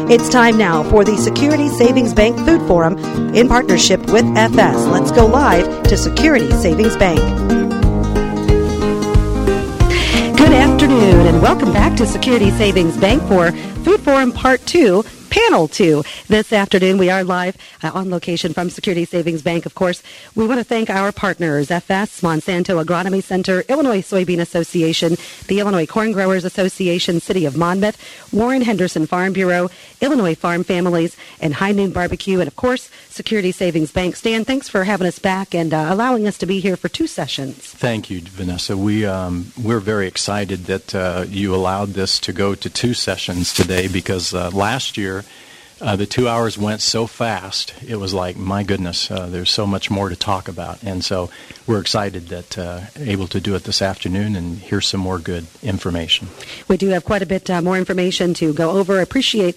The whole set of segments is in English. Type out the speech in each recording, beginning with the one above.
It's time now for the Security Savings Bank Food Forum in partnership with FS. Let's go live to Security Savings Bank. Good afternoon and welcome back to Security Savings Bank for Food Forum Part 2. Panel 2. This afternoon, we are live on location from Security Savings Bank. Of course, we want to thank our partners, FS, Monsanto Agronomy Center, Illinois Soybean Association, the Illinois Corn Growers Association, City of Monmouth, Warren Henderson Farm Bureau, Illinois Farm Families, and High Noon Barbecue, and of course, Security Savings Bank. Stan, thanks for having us back and allowing us to be here for 2 sessions. Thank you, Vanessa. We're very excited that you allowed this to go to 2 sessions today because last year, the 2 hours went so fast, it was like, my goodness, there's so much more to talk about. And so we're excited that able to do it this afternoon and hear some more good information. We do have quite a bit more information to go over. I appreciate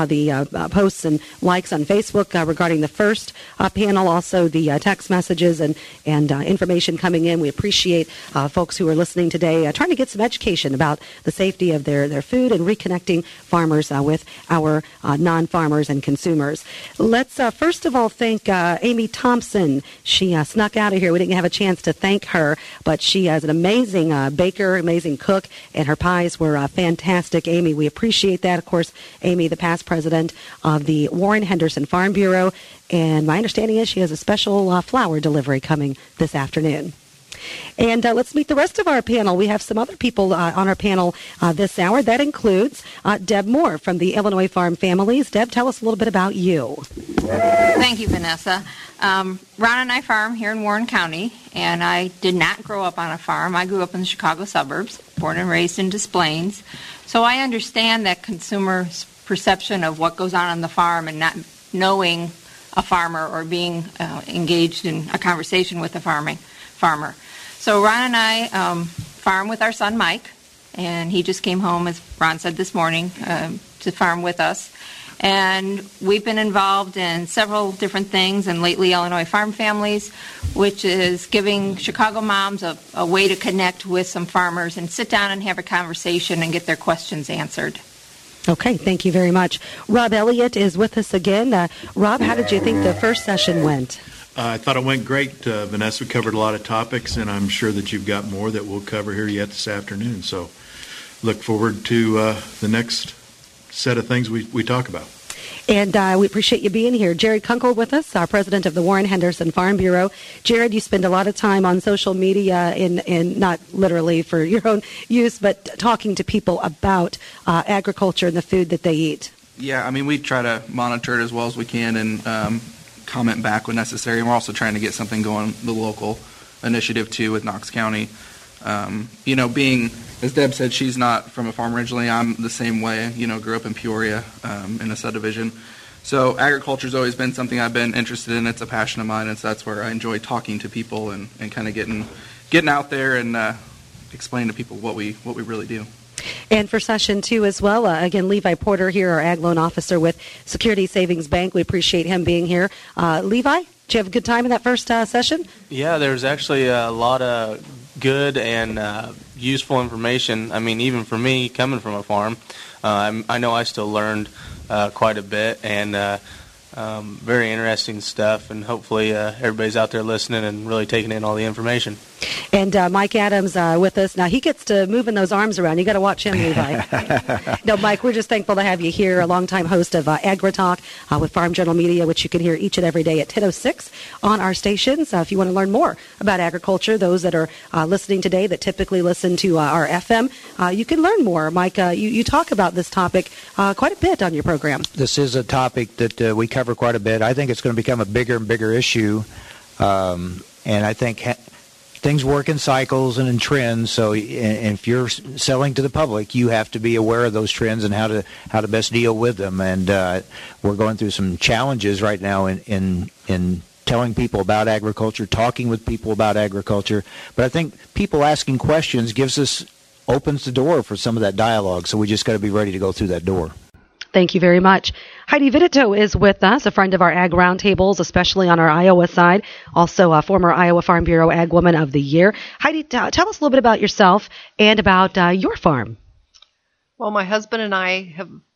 the posts and likes on Facebook regarding the first panel, also the text messages and information coming in. We appreciate folks who are listening today trying to get some education about the safety of their food and reconnecting farmers with our non-farmers and consumers. Let's first of all thank Amy Thompson. She snuck out of here. We didn't have a chance to thank her, but she is an amazing baker, amazing cook, and her pies were fantastic. Amy, we appreciate that. Of course, Amy, the past president of the Warren Henderson Farm Bureau, and my understanding is she has a special flour delivery coming this afternoon. And let's meet the rest of our panel. We have some other people on our panel this hour. That includes Deb Moore from the Illinois Farm Families. Deb, tell us a little bit about you. Thank you, Vanessa. Ron and I farm here in Warren County, and I did not grow up on a farm. I grew up in the Chicago suburbs, born and raised in Des Plaines. So I understand that consumer's perception of what goes on the farm and not knowing a farmer or being engaged in a conversation with a farmer. So Ron and I farm with our son Mike, and he just came home, as Ron said this morning, to farm with us. And we've been involved in several different things, and lately Illinois Farm Families, which is giving Chicago moms a way to connect with some farmers and sit down and have a conversation and get their questions answered. Okay, thank you very much. Rob Elliott is with us again. Rob, how did you think the first session went? I thought it went great, Vanessa. We covered a lot of topics, and I'm sure that you've got more that we'll cover here yet this afternoon. So look forward to the next set of things we talk about. And we appreciate you being here. Jared Kunkel with us, our president of the Warren Henderson Farm Bureau. Jared, you spend a lot of time on social media, in not literally for your own use, but talking to people about agriculture and the food that they eat. Yeah, I mean, we try to monitor it as well as we can and comment back when necessary. And we're also trying to get something going, the local initiative, too, with Knox County. Being, as Deb said, she's not from a farm originally. I'm the same way, grew up in Peoria in a subdivision. So agriculture's always been something I've been interested in. It's a passion of mine, and so that's where I enjoy talking to people and kind of getting out there and explaining to people what we really do. And for session 2 as well, again, Levi Porter here, our ag loan officer with Security Savings Bank. We appreciate him being here. Levi, did you have a good time in that first session? Yeah, there was actually a lot of good and useful information. I mean, even for me, coming from a farm, I know I still learned quite a bit, and very interesting stuff, and hopefully everybody's out there listening and really taking in all the information. And Mike Adams with us. Now, he gets to moving those arms around. You got to watch him, Levi. No, Mike, we're just thankful to have you here, a longtime host of AgriTalk with Farm Journal Media, which you can hear each and every day at 10:06 on our stations. If you want to learn more about agriculture, those that are listening today that typically listen to our FM, you can learn more. Mike, you talk about this topic quite a bit on your program. This is a topic that we cover quite a bit. I think it's going to become a bigger and bigger issue, and I think things work in cycles and in trends. So, and if you're selling to the public, you have to be aware of those trends and how to best deal with them. And we're going through some challenges right now in telling people about agriculture, talking with people about agriculture. But I think people asking questions opens the door for some of that dialogue. So we just got to be ready to go through that door. Thank you very much. Heidi Vidito is with us, a friend of our Ag Roundtables, especially on our Iowa side, also a former Iowa Farm Bureau Ag Woman of the Year. Heidi, tell us a little bit about yourself and about your farm. Well, my husband and I have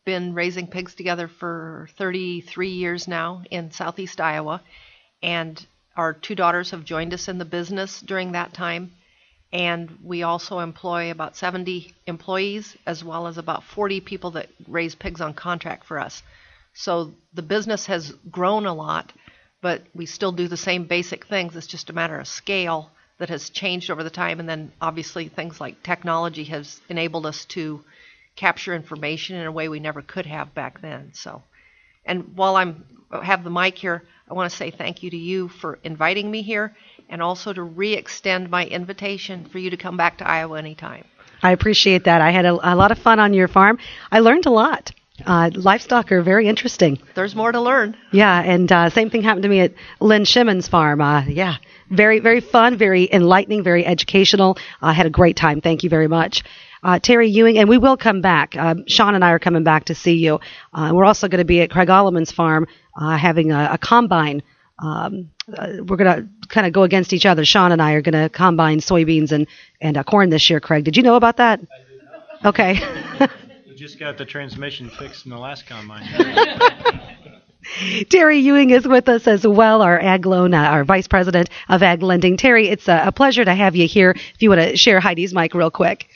been raising pigs together for 33 years now in southeast Iowa, and our 2 daughters have joined us in the business during that time. And we also employ about 70 employees, as well as about 40 people that raise pigs on contract for us. So the business has grown a lot, but we still do the same basic things. It's just a matter of scale that has changed over the time. And then obviously things like technology has enabled us to capture information in a way we never could have back then. So, and while I have the mic here, I want to say thank you to you for inviting me here, and also to re-extend my invitation for you to come back to Iowa anytime. I appreciate that. I had a lot of fun on your farm. I learned a lot. Livestock are very interesting. There's more to learn. Yeah, and same thing happened to me at Lynn Shimon's farm. Yeah, very, very fun, very enlightening, very educational. I had a great time. Thank you very much. Terry Ewing, and we will come back. Sean and I are coming back to see you. We're also going to be at Craig Alleman's farm having a combine. We're going to kind of go against each other. Sean and I are going to combine soybeans and corn this year, Craig. Did you know about that? I did not. Okay. We just got the transmission fixed in the last combine. Terry Ewing is with us as well, our Ag Loan, our Vice President of Ag Lending. Terry, it's a pleasure to have you here. If you want to share Heidi's mic real quick.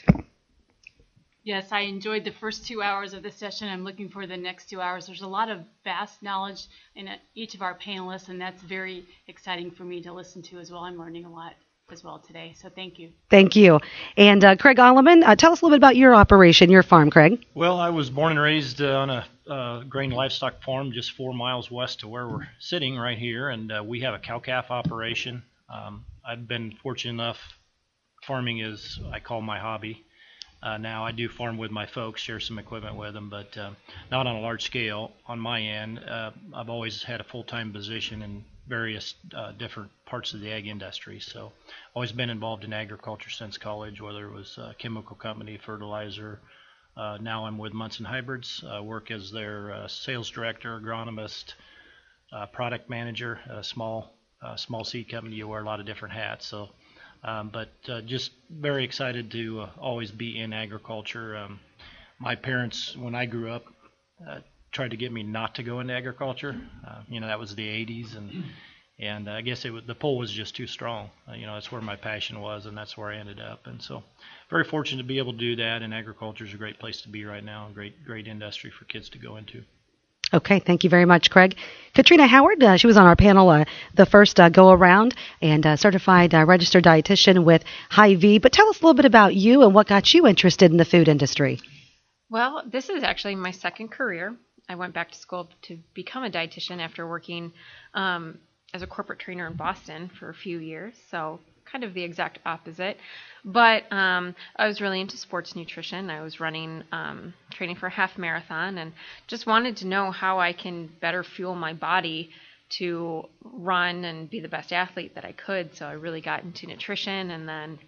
Yes, I enjoyed the first 2 hours of the session. I'm looking for the next 2 hours. There's a lot of vast knowledge in each of our panelists, and that's very exciting for me to listen to as well. I'm learning a lot as well today, so thank you. Thank you. And Craig Alleman, tell us a little bit about your operation, your farm, Craig. Well, I was born and raised on a grain livestock farm just 4 miles west of where we're sitting right here, and we have a cow-calf operation. I've been fortunate enough, farming is, I call my hobby. Now I do farm with my folks, share some equipment with them, but not on a large scale on my end. I've always had a full-time position in various different parts of the ag industry, so always been involved in agriculture since college, whether it was a chemical company, fertilizer. Now I'm with Munson Hybrids, work as their sales director, agronomist, product manager, a small seed company. You wear a lot of different hats, so. But just very excited to always be in agriculture. My parents, when I grew up, tried to get me not to go into agriculture. That was the 80s, and I guess the pull was just too strong. That's where my passion was, and that's where I ended up. And so very fortunate to be able to do that, and agriculture is a great place to be right now, a great industry for kids to go into. Okay, thank you very much, Craig. Katrina Howard, she was on our panel the first go-around, and certified registered dietitian with Hy-Vee. But tell us a little bit about you and what got you interested in the food industry. Well, this is actually my second career. I went back to school to become a dietitian after working as a corporate trainer in Boston for a few years, so kind of the exact opposite. But I was really into sports nutrition. I was running, training for a half marathon, and just wanted to know how I can better fuel my body to run and be the best athlete that I could. So I really got into nutrition, and then,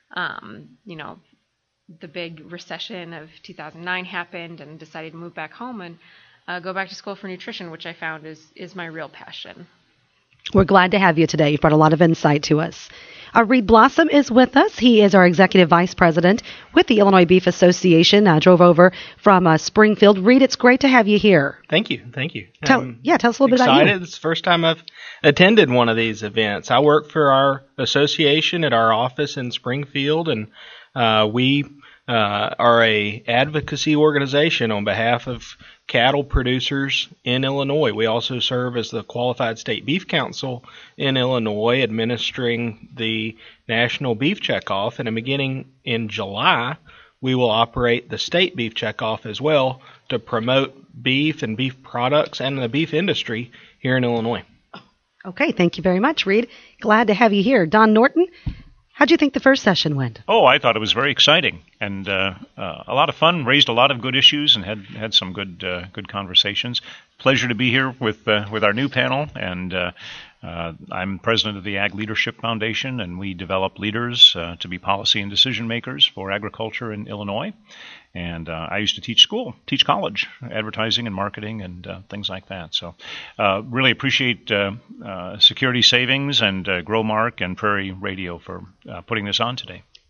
the big recession of 2009 happened, and decided to move back home and go back to school for nutrition, which I found is my real passion. We're glad to have you today. You've brought a lot of insight to us. Reed Blossom is with us. He is our Executive Vice President with the Illinois Beef Association. Drove over from Springfield. Reed, it's great to have you here. Thank you. Tell us a little bit about you. It's the first time I've attended one of these events. I work for our association at our office in Springfield, and we are a advocacy organization on behalf of cattle producers in Illinois. We also serve as the Qualified State Beef Council in Illinois, administering the National Beef Checkoff. And beginning in July, we will operate the State Beef Checkoff as well to promote beef and beef products and the beef industry here in Illinois. Okay, thank you very much, Reed. Glad to have you here. Don Norton, how'd you think the first session went? Oh, I thought it was very exciting and a lot of fun. Raised a lot of good issues and had some good conversations. Pleasure to be here with our new panel. And I'm president of the Ag Leadership Foundation, and we develop leaders to be policy and decision makers for agriculture in Illinois. And I used to teach college, advertising and marketing and things like that. So really appreciate Security Savings and Growmark and Prairie Radio for putting this on today.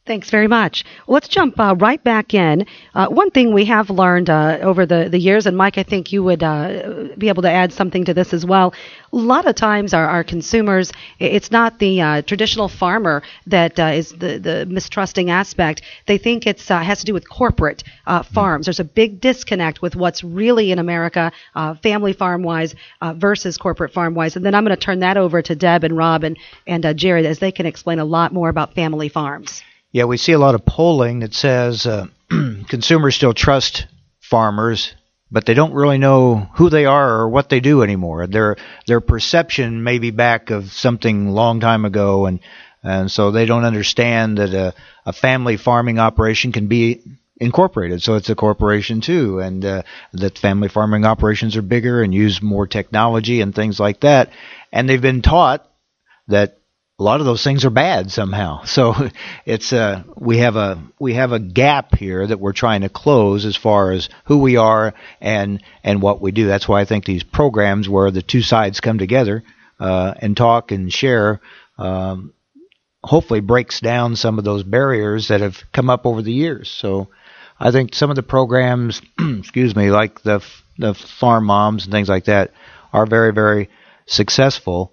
Thanks very much. Well, let's jump right back in. One thing we have learned over the years, and Mike, I think you would be able to add something to this as well. A lot of times our consumers, it's not the traditional farmer that is the mistrusting aspect. They think it has to do with corporate farms. There's a big disconnect with what's really in America, family farm-wise versus corporate farm-wise. And then I'm going to turn that over to Deb and Rob and Jared as they can explain a lot more about family farms. Yeah, we see a lot of polling that says consumers still trust farmers, but they don't really know who they are or what they do anymore. Their perception may be back of something long time ago, and so they don't understand that a family farming operation can be incorporated. So it's a corporation too, and that family farming operations are bigger and use more technology and things like that. And they've been taught that a lot of those things are bad somehow. So it's we have a gap here that we're trying to close as far as who we are and what we do. That's why I think these programs where the two sides come together and talk and share hopefully breaks down some of those barriers that have come up over the years. So I think some of the programs, like the farm moms and things like that are very, very successful.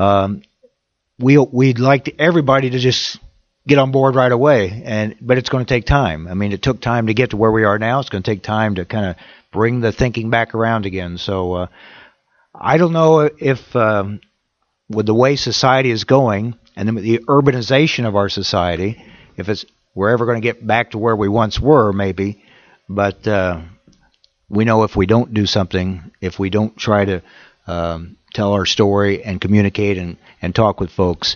We'd like everybody to just get on board right away, but it's going to take time. I mean, it took time to get to where we are now. It's going to take time to kind of bring the thinking back around again. So I don't know if with the way society is going and the urbanization of our society, if we're ever going to get back to where we once were, maybe. But we know if we don't do something, if we don't try to tell our story and communicate and talk with folks,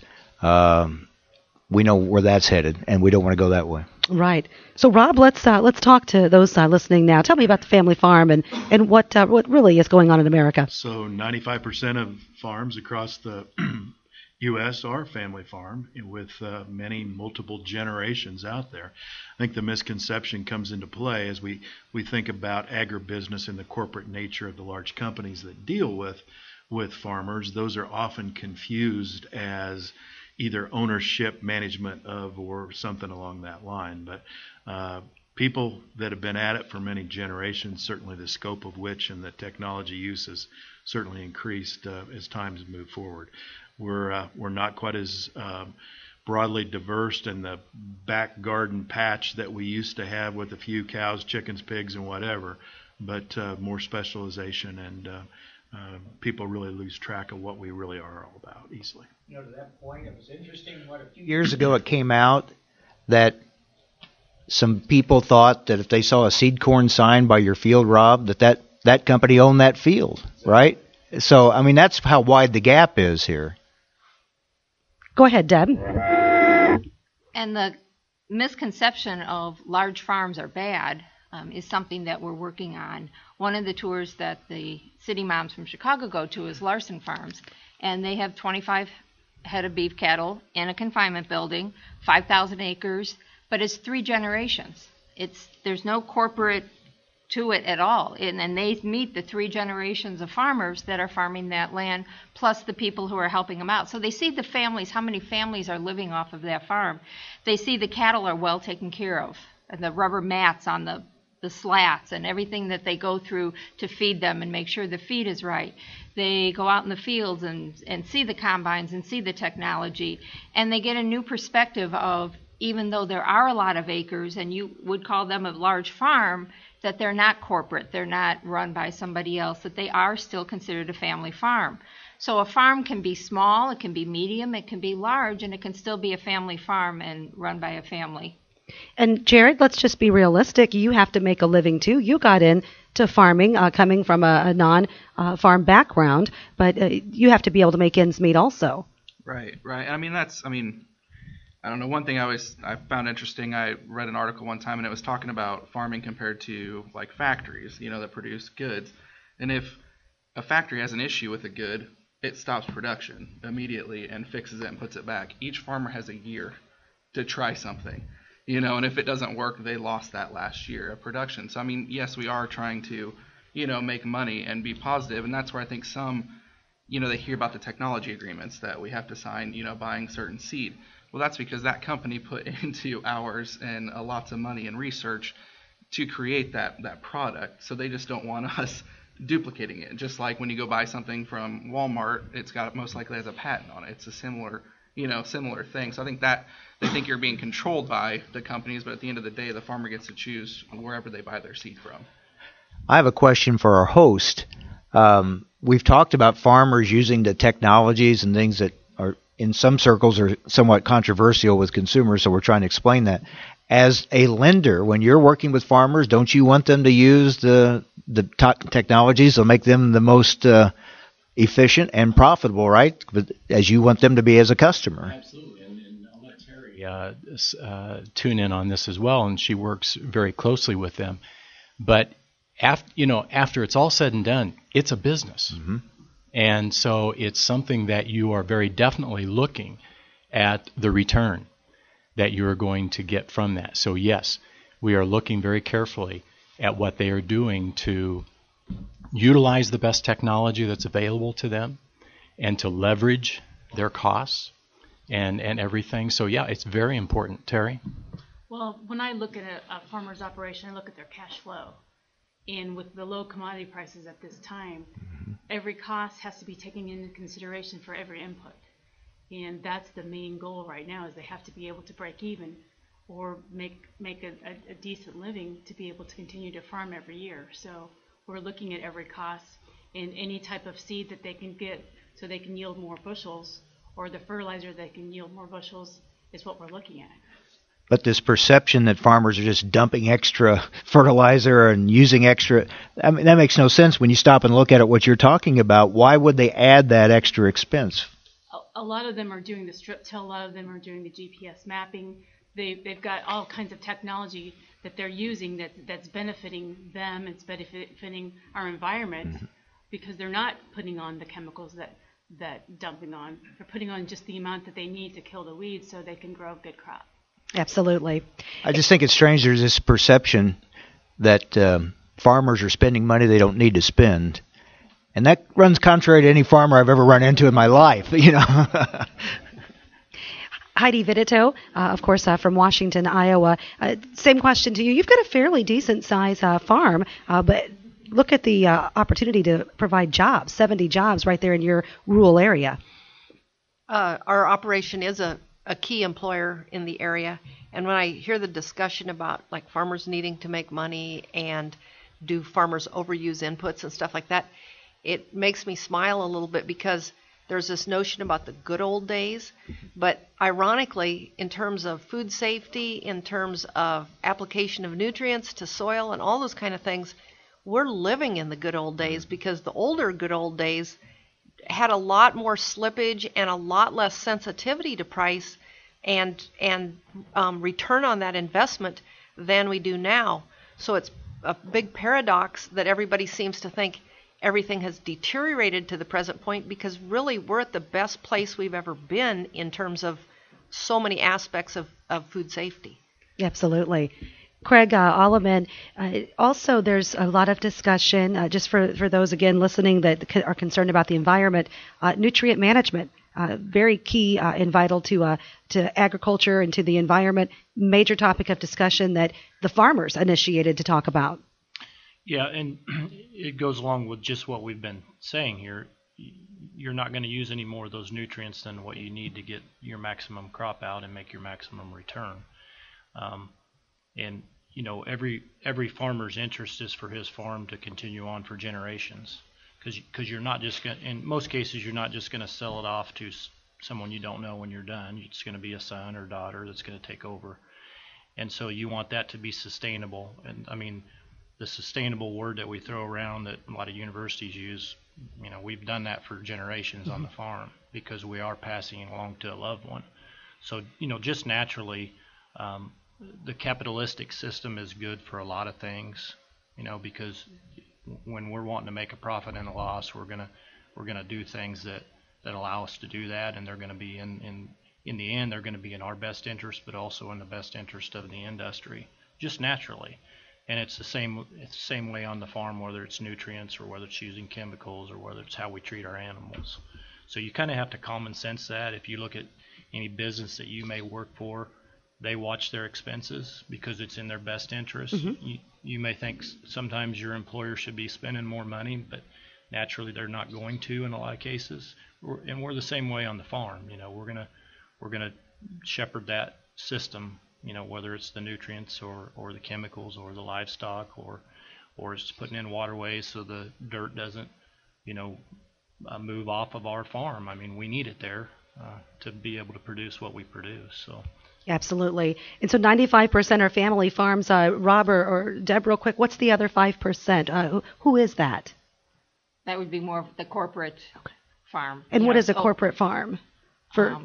we know where that's headed, and we don't want to go that way. Right. So, Rob, let's talk to those listening now. Tell me about the family farm and what really is going on in America. So 95% of farms across the U.S. are family farm with many multiple generations out there. I think the misconception comes into play as we think about agribusiness and the corporate nature of the large companies that deal with farmers. Those are often confused as either ownership, management of, or something along that line. But people that have been at it for many generations, certainly the scope of which and the technology use has certainly increased as times move forward. We're not quite as broadly diverse in the back garden patch that we used to have with a few cows, chickens, pigs, and whatever, but more specialization, and people really lose track of what we really are all about easily. To that point, it was interesting what a few years ago it came out that some people thought that if they saw a seed corn sign by your field, Rob, that company owned that field, right? So, I mean, that's how wide the gap is here. Go ahead, Deb. And the misconception of large farms are bad is something that we're working on. One of the tours that the city moms from Chicago go to is Larson Farms, and they have 25 head of beef cattle in a confinement building, 5,000 acres, but it's 3 generations. There's no corporate to it at all, and they meet the 3 generations of farmers that are farming that land, plus the people who are helping them out. So they see the families, how many families are living off of that farm. They see the cattle are well taken care of, and the rubber mats on the slats and everything that they go through to feed them and make sure the feed is right. They go out in the fields and see the combines and see the technology, and they get a new perspective of, even though there are a lot of acres and you would call them a large farm, that they're not corporate, they're not run by somebody else, that they are still considered a family farm. So a farm can be small, it can be medium, it can be large, and it can still be a family farm and run by a family. And Jared, let's just be realistic. You have to make a living too. You got into farming coming from a non-farm background, but you have to be able to make ends meet also. Right. I don't know. One thing I found interesting, I read an article one time, and it was talking about farming compared to like factories, that produce goods. And if a factory has an issue with a good, it stops production immediately and fixes it and puts it back. Each farmer has a year to try something, and if it doesn't work, they lost that last year of production. So, yes, we are trying to, make money and be positive, and that's where I think some, they hear about the technology agreements that we have to sign, buying certain seed. Well, that's because that company put into hours and lots of money and research to create that product. So they just don't want us duplicating it. Just like when you go buy something from Walmart, it's got most likely has a patent on it. It's a similar thing. So I think that they think you're being controlled by the companies, but at the end of the day, the farmer gets to choose wherever they buy their seed from. I have a question for our host. We've talked about farmers using the technologies and things that are in some circles are somewhat controversial with consumers, so we're trying to explain that. As a lender, when you're working with farmers, don't you want them to use the technologies that make them the most efficient and profitable, right? As you want them to be as a customer. Absolutely, and I'll let Terry tune in on this as well, and she works very closely with them. But after it's all said and done, it's a business. Mm-hmm. And so it's something that you are very definitely looking at the return that you're going to get from that. So yes, we are looking very carefully at what they are doing to utilize the best technology that's available to them and to leverage their costs and everything. So yeah, it's very important. Terry? Well, when I look at a farmer's operation, I look at their cash flow. And with the low commodity prices at this time, every cost has to be taken into consideration for every input. And that's the main goal right now, is they have to be able to break even or make a decent living to be able to continue to farm every year. So we're looking at every cost and any type of seed that they can get so they can yield more bushels, or the fertilizer that can yield more bushels, is what we're looking at. But this perception that farmers are just dumping extra fertilizer and using extra, I mean, that makes no sense when you stop and look at it, what you're talking about. Why would they add that extra expense? A lot of them are doing the strip till, a lot of them are doing the GPS mapping. They've got all kinds of technology that they're using that's benefiting them, it's benefiting our environment, because they're not putting on the chemicals that dumping on. They're putting on just the amount that they need to kill the weeds so they can grow a good crop. Absolutely. I just think it's strange there's this perception that farmers are spending money they don't need to spend. And that runs contrary to any farmer I've ever run into in my life, Heidi Vidito, of course, from Washington, Iowa. Same question to you. You've got a fairly decent-sized farm, but look at the opportunity to provide jobs, 70 jobs right there in your rural area. Our operation is a key employer in the area. And when I hear the discussion about like farmers needing to make money and do farmers overuse inputs and stuff like that, it makes me smile a little bit, because there's this notion about the good old days. But ironically, in terms of food safety, in terms of application of nutrients to soil and all those kind of things, we're living in the good old days, because the older good old days had a lot more slippage and a lot less sensitivity to price and return on that investment than we do now. So it's a big paradox that everybody seems to think everything has deteriorated to the present point, because really we're at the best place we've ever been in terms of so many aspects of food safety. Absolutely. Craig Alleman, also there's a lot of discussion, just for those, again, listening that are concerned about the environment, nutrient management, very key and vital to agriculture and to the environment, major topic of discussion that the farmers initiated to talk about. Yeah, and it goes along with just what we've been saying here. You're not going to use any more of those nutrients than what you need to get your maximum crop out and make your maximum return. And every farmer's interest is for his farm to continue on for generations, because you're not just going. In most cases, you're not just going to sell it off to someone you don't know when you're done. It's going to be a son or daughter that's going to take over, and so you want that to be sustainable. And I mean, the sustainable word that we throw around that a lot of universities use, we've done that for generations on the farm, because we are passing it along to a loved one. So, just naturally, the capitalistic system is good for a lot of things, because when we're wanting to make a profit and a loss, we're gonna do things that allow us to do that, and they're going to be in the end, they're going to be in our best interest, but also in the best interest of the industry, just naturally. And it's the same way on the farm, whether it's nutrients or whether it's using chemicals or whether it's how we treat our animals. So you kind of have to common sense that. If you look at any business that you may work for, they watch their expenses because it's in their best interest. You may think sometimes your employer should be spending more money, but naturally they're not going to in a lot of cases. And we're the same way on the farm. We're gonna shepherd that system. Whether it's the nutrients or the chemicals or the livestock or it's putting in waterways so the dirt doesn't move off of our farm. I mean, we need it there to be able to produce what we produce. So. Absolutely. And so 95% are family farms. Rob or Deb, real quick, what's the other 5%? Who is that? That would be more of the corporate farm. And what is a corporate farm? Could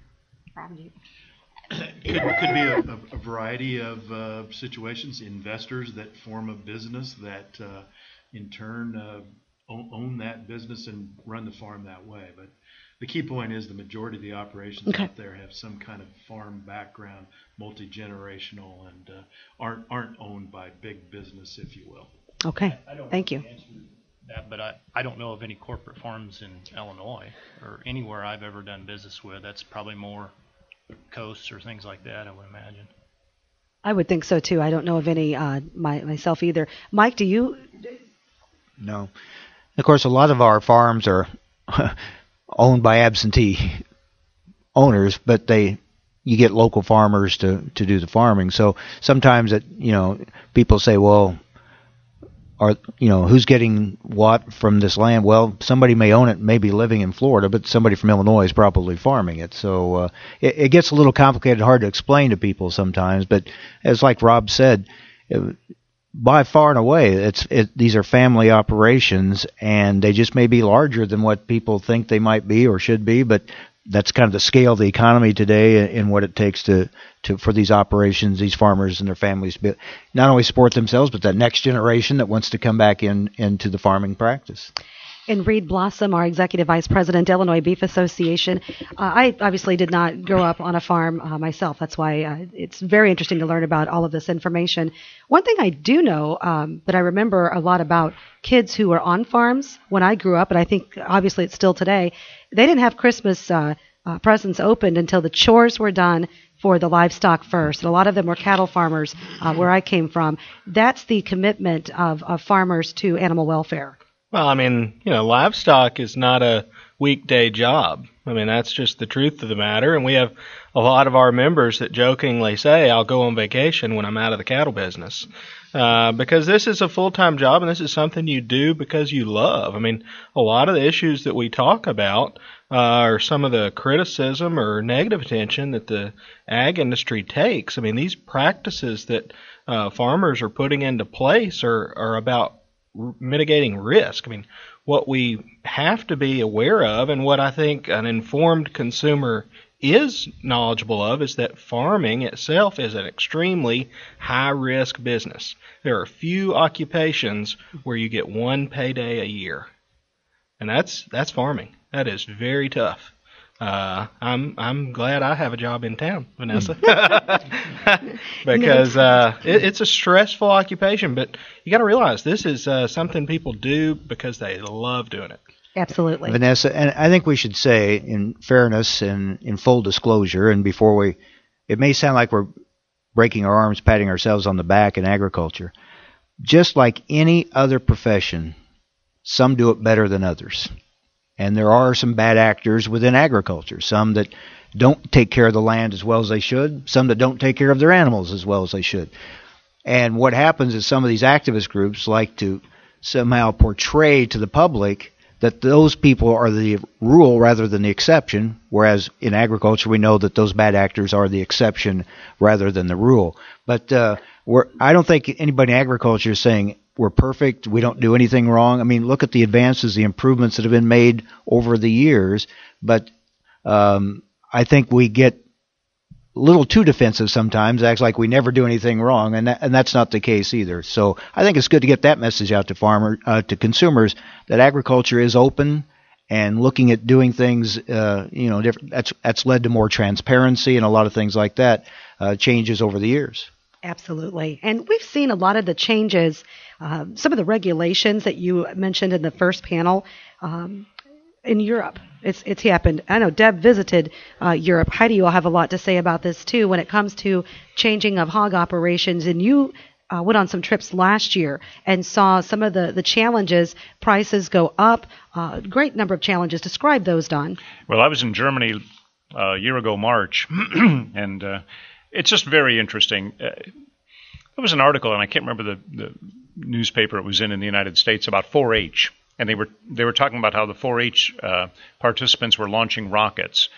be a variety of situations. Investors that form a business that in turn own that business and run the farm that way. But the key point is the majority of the operations out there have some kind of farm background, multi-generational, and aren't owned by big business, if you will. Okay, thank you. That, but I don't know of any corporate farms in Illinois or anywhere I've ever done business with. That's probably more coasts or things like that, I would imagine. I would think so too. I don't know of any myself either. Mike, do you? No. Of course, a lot of our farms are owned by absentee owners, but you get local farmers to do the farming. So sometimes people say, well, who's getting what from this land? Well, somebody may own it, maybe living in Florida, but somebody from Illinois is probably farming it. So it gets a little complicated, hard to explain to people sometimes. But as like Rob said, by far and away, these are family operations, and they just may be larger than what people think they might be or should be. But that's kind of the scale of the economy today and what it takes for these operations, these farmers and their families to not only support themselves, but that next generation that wants to come back into the farming practice. And Reed Blossom, our Executive Vice President, Illinois Beef Association. I obviously did not grow up on a farm myself. That's why it's very interesting to learn about all of this information. One thing I do know, that I remember a lot about kids who were on farms when I grew up, and I think obviously it's still today, they didn't have Christmas presents opened until the chores were done for the livestock first. And a lot of them were cattle farmers where I came from. That's the commitment of farmers to animal welfare. Well, I mean, livestock is not a weekday job. I mean, that's just the truth of the matter. And we have a lot of our members that jokingly say, I'll go on vacation when I'm out of the cattle business. Because this is a full-time job and this is something you do because you love. I mean, a lot of the issues that we talk about are some of the criticism or negative attention that the ag industry takes. I mean, these practices that farmers are putting into place are about mitigating risk. I mean, what we have to be aware of, and what I think an informed consumer is knowledgeable of, is that farming itself is an extremely high-risk business. There are few occupations where you get one payday a year, and that's farming. That is very tough. I'm glad I have a job in town, Vanessa, because it's a stressful occupation. But you got to realize this is something people do because they love doing it. Absolutely, Vanessa. And I think we should say, in fairness and in full disclosure, and it may sound like we're breaking our arms, patting ourselves on the back in agriculture. Just like any other profession, some do it better than others. And there are some bad actors within agriculture, some that don't take care of the land as well as they should, some that don't take care of their animals as well as they should. And what happens is some of these activist groups like to somehow portray to the public that those people are the rule rather than the exception, whereas in agriculture we know that those bad actors are the exception rather than the rule. But I don't think anybody in agriculture is saying we're perfect, we don't do anything wrong. I mean, look at the advances, the improvements that have been made over the years. But I think we get a little too defensive sometimes, acts like we never do anything wrong, and that's not the case either. So I think it's good to get that message out to consumers, that agriculture is open and looking at doing things, different. That's led to more transparency and a lot of things like that, changes over the years. Absolutely. And we've seen a lot of the changes, some of the regulations that you mentioned in the first panel in Europe. It's happened. I know Deb visited Europe. Heidi, you all have a lot to say about this too when it comes to changing of hog operations. And you went on some trips last year and saw some of the challenges. Prices go up. Great number of challenges. Describe those, Don. Well, I was in Germany a year ago, March, and it's just very interesting. There was an article, and I can't remember the newspaper it was in the United States, about 4-H. And they were talking about how the 4-H participants were launching rockets,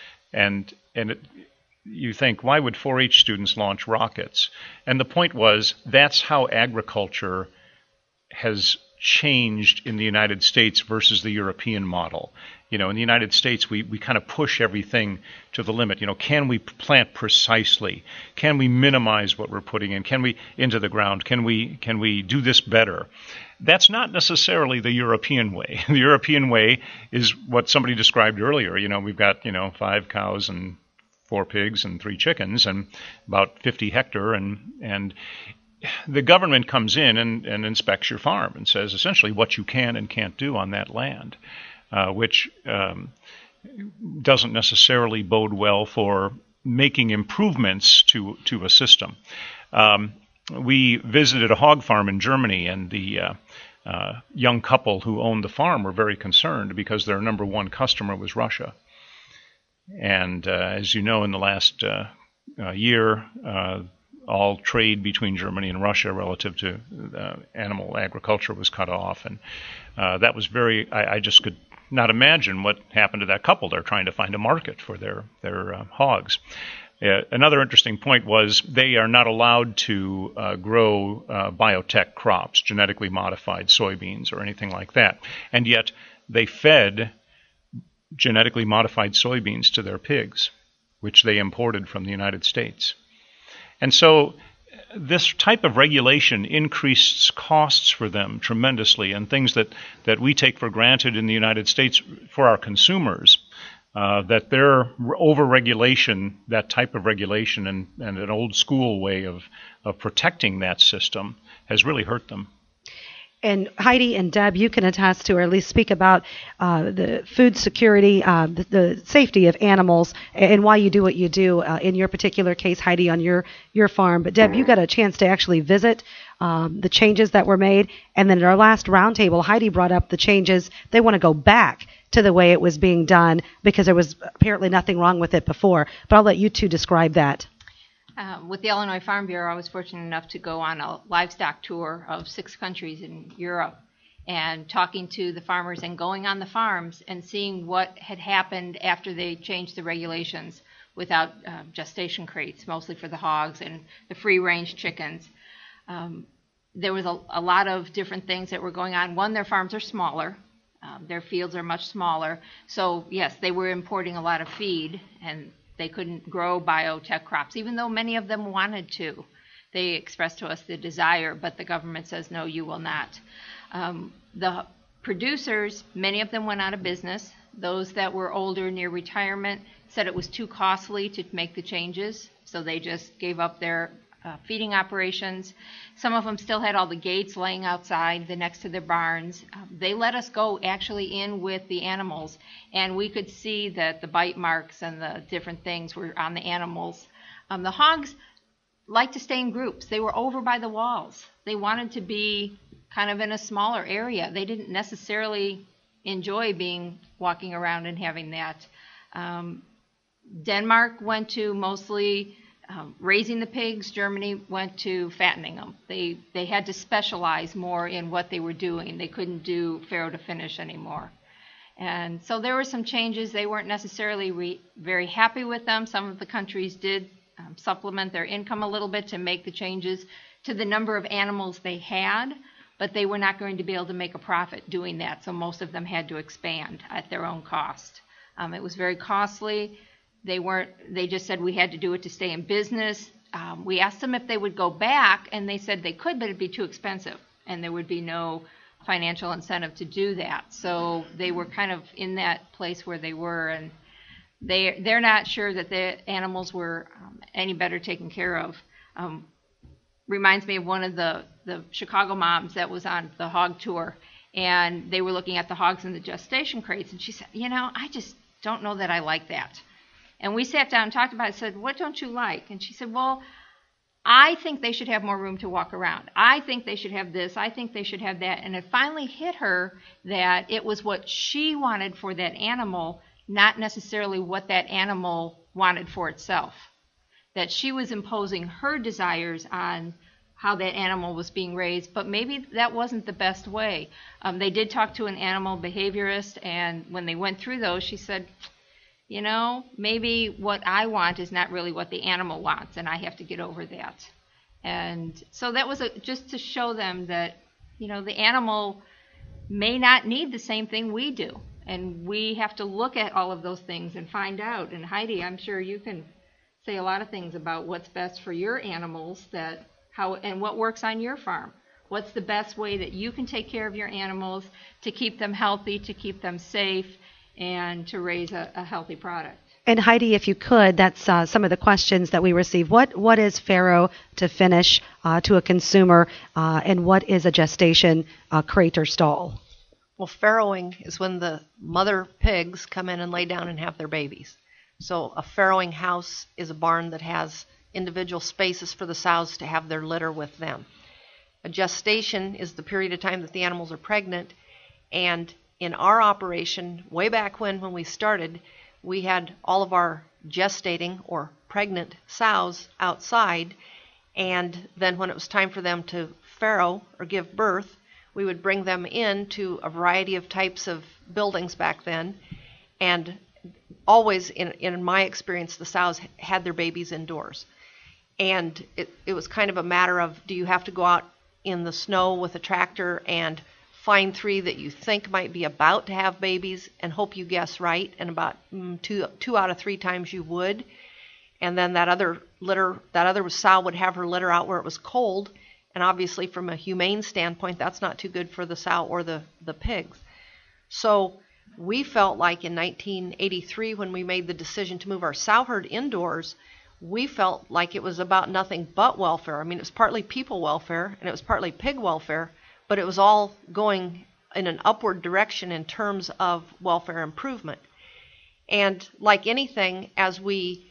you think, why would 4-H students launch rockets? And the point was, that's how agriculture has changed in the United States versus the European model. In the United States, we kind of push everything to the limit. Can we plant precisely? Can we minimize what we're putting in? Can we into the ground? Can we do this better? That's not necessarily the European way. The European way is what somebody described earlier. We've got 5 cows and 4 pigs and 3 chickens and about 50 hectare, and the government comes in and inspects your farm and says essentially what you can and can't do on that land. Which doesn't necessarily bode well for making improvements to a system. We visited a hog farm in Germany, and the young couple who owned the farm were very concerned because their number one customer was Russia. And as you know, in the last year, all trade between Germany and Russia relative to animal agriculture was cut off, and that was I just could not imagine what happened to that couple. They're trying to find a market for their hogs. Another interesting point was they are not allowed to grow biotech crops, genetically modified soybeans or anything like that. And yet they fed genetically modified soybeans to their pigs, which they imported from the United States. And so this type of regulation increased costs for them tremendously, and things that we take for granted in the United States for our consumers, that their over-regulation, that type of regulation and an old school way of protecting that system has really hurt them. And Heidi and Deb, you can attest to, or at least speak about the food security, the safety of animals, and why you do what you do. In your particular case, Heidi, on your farm. But Deb, you got a chance to actually visit the changes that were made. And then at our last roundtable, Heidi brought up the changes. They want to go back to the way it was being done because there was apparently nothing wrong with it before. But I'll let you two describe that. With the Illinois Farm Bureau, I was fortunate enough to go on a livestock tour of 6 countries in Europe and talking to the farmers and going on the farms and seeing what had happened after they changed the regulations without gestation crates, mostly for the hogs and the free-range chickens. There was a lot of different things that were going on. One, their farms are smaller. Their fields are much smaller. So, yes, they were importing a lot of feed, and they couldn't grow biotech crops, even though many of them wanted to. They expressed to us the desire, but the government says, no, you will not. The producers, many of them went out of business. Those that were older, near retirement, said it was too costly to make the changes, so they just gave up their feeding operations. Some of them still had all the gates laying outside next to their barns. They let us go actually in with the animals, and we could see that the bite marks and the different things were on the animals. The hogs liked to stay in groups. They were over by the walls. They wanted to be kind of in a smaller area. They didn't necessarily enjoy walking around and having that. Denmark went to mostly raising the pigs. Germany went to fattening them. They had to specialize more in what they were doing. They couldn't do farrow to finish anymore. And so there were some changes. They weren't necessarily very happy with them. Some of the countries did supplement their income a little bit to make the changes to the number of animals they had, but they were not going to be able to make a profit doing that. So most of them had to expand at their own cost. It was very costly. They just said we had to do it to stay in business. We asked them if they would go back, and they said they could, but it'd be too expensive, and there would be no financial incentive to do that. So they were kind of in that place where they were, and they're not sure that the animals were any better taken care of. Reminds me of one of the Chicago moms that was on the hog tour, and they were looking at the hogs in the gestation crates, and she said, I just don't know that I like that. And we sat down and talked about it. I said, what don't you like? And she said, well, I think they should have more room to walk around. I think they should have this. I think they should have that. And it finally hit her that it was what she wanted for that animal, not necessarily what that animal wanted for itself. That she was imposing her desires on how that animal was being raised, but maybe that wasn't the best way. They did talk to an animal behaviorist, and when they went through those, she said, maybe what I want is not really what the animal wants, and I have to get over that. And so that was just to show them that, the animal may not need the same thing we do. And we have to look at all of those things and find out. And Heidi, I'm sure you can say a lot of things about what's best for your animals, and what works on your farm. What's the best way that you can take care of your animals to keep them healthy, to keep them safe, and to raise a healthy product. And Heidi, if you could, that's some of the questions that we receive. What is farrow to finish to a consumer, and what is a gestation crate or stall? Well, farrowing is when the mother pigs come in and lay down and have their babies. So a farrowing house is a barn that has individual spaces for the sows to have their litter with them. A gestation is the period of time that the animals are pregnant, and in our operation, way back when we started, we had all of our gestating or pregnant sows outside, and then when it was time for them to farrow or give birth, we would bring them into a variety of types of buildings back then, and always, in my experience, the sows had their babies indoors. And it was kind of a matter of, do you have to go out in the snow with a tractor and find 3 that you think might be about to have babies and hope you guess right, and about 2 out of 3 times you would. And then that other sow would have her litter out where it was cold, and obviously from a humane standpoint, that's not too good for the sow or the pigs. So we felt like in 1983, when we made the decision to move our sow herd indoors, we felt like it was about nothing but welfare. I mean, it was partly people welfare and it was partly pig welfare, but it was all going in an upward direction in terms of welfare improvement. And like anything, as we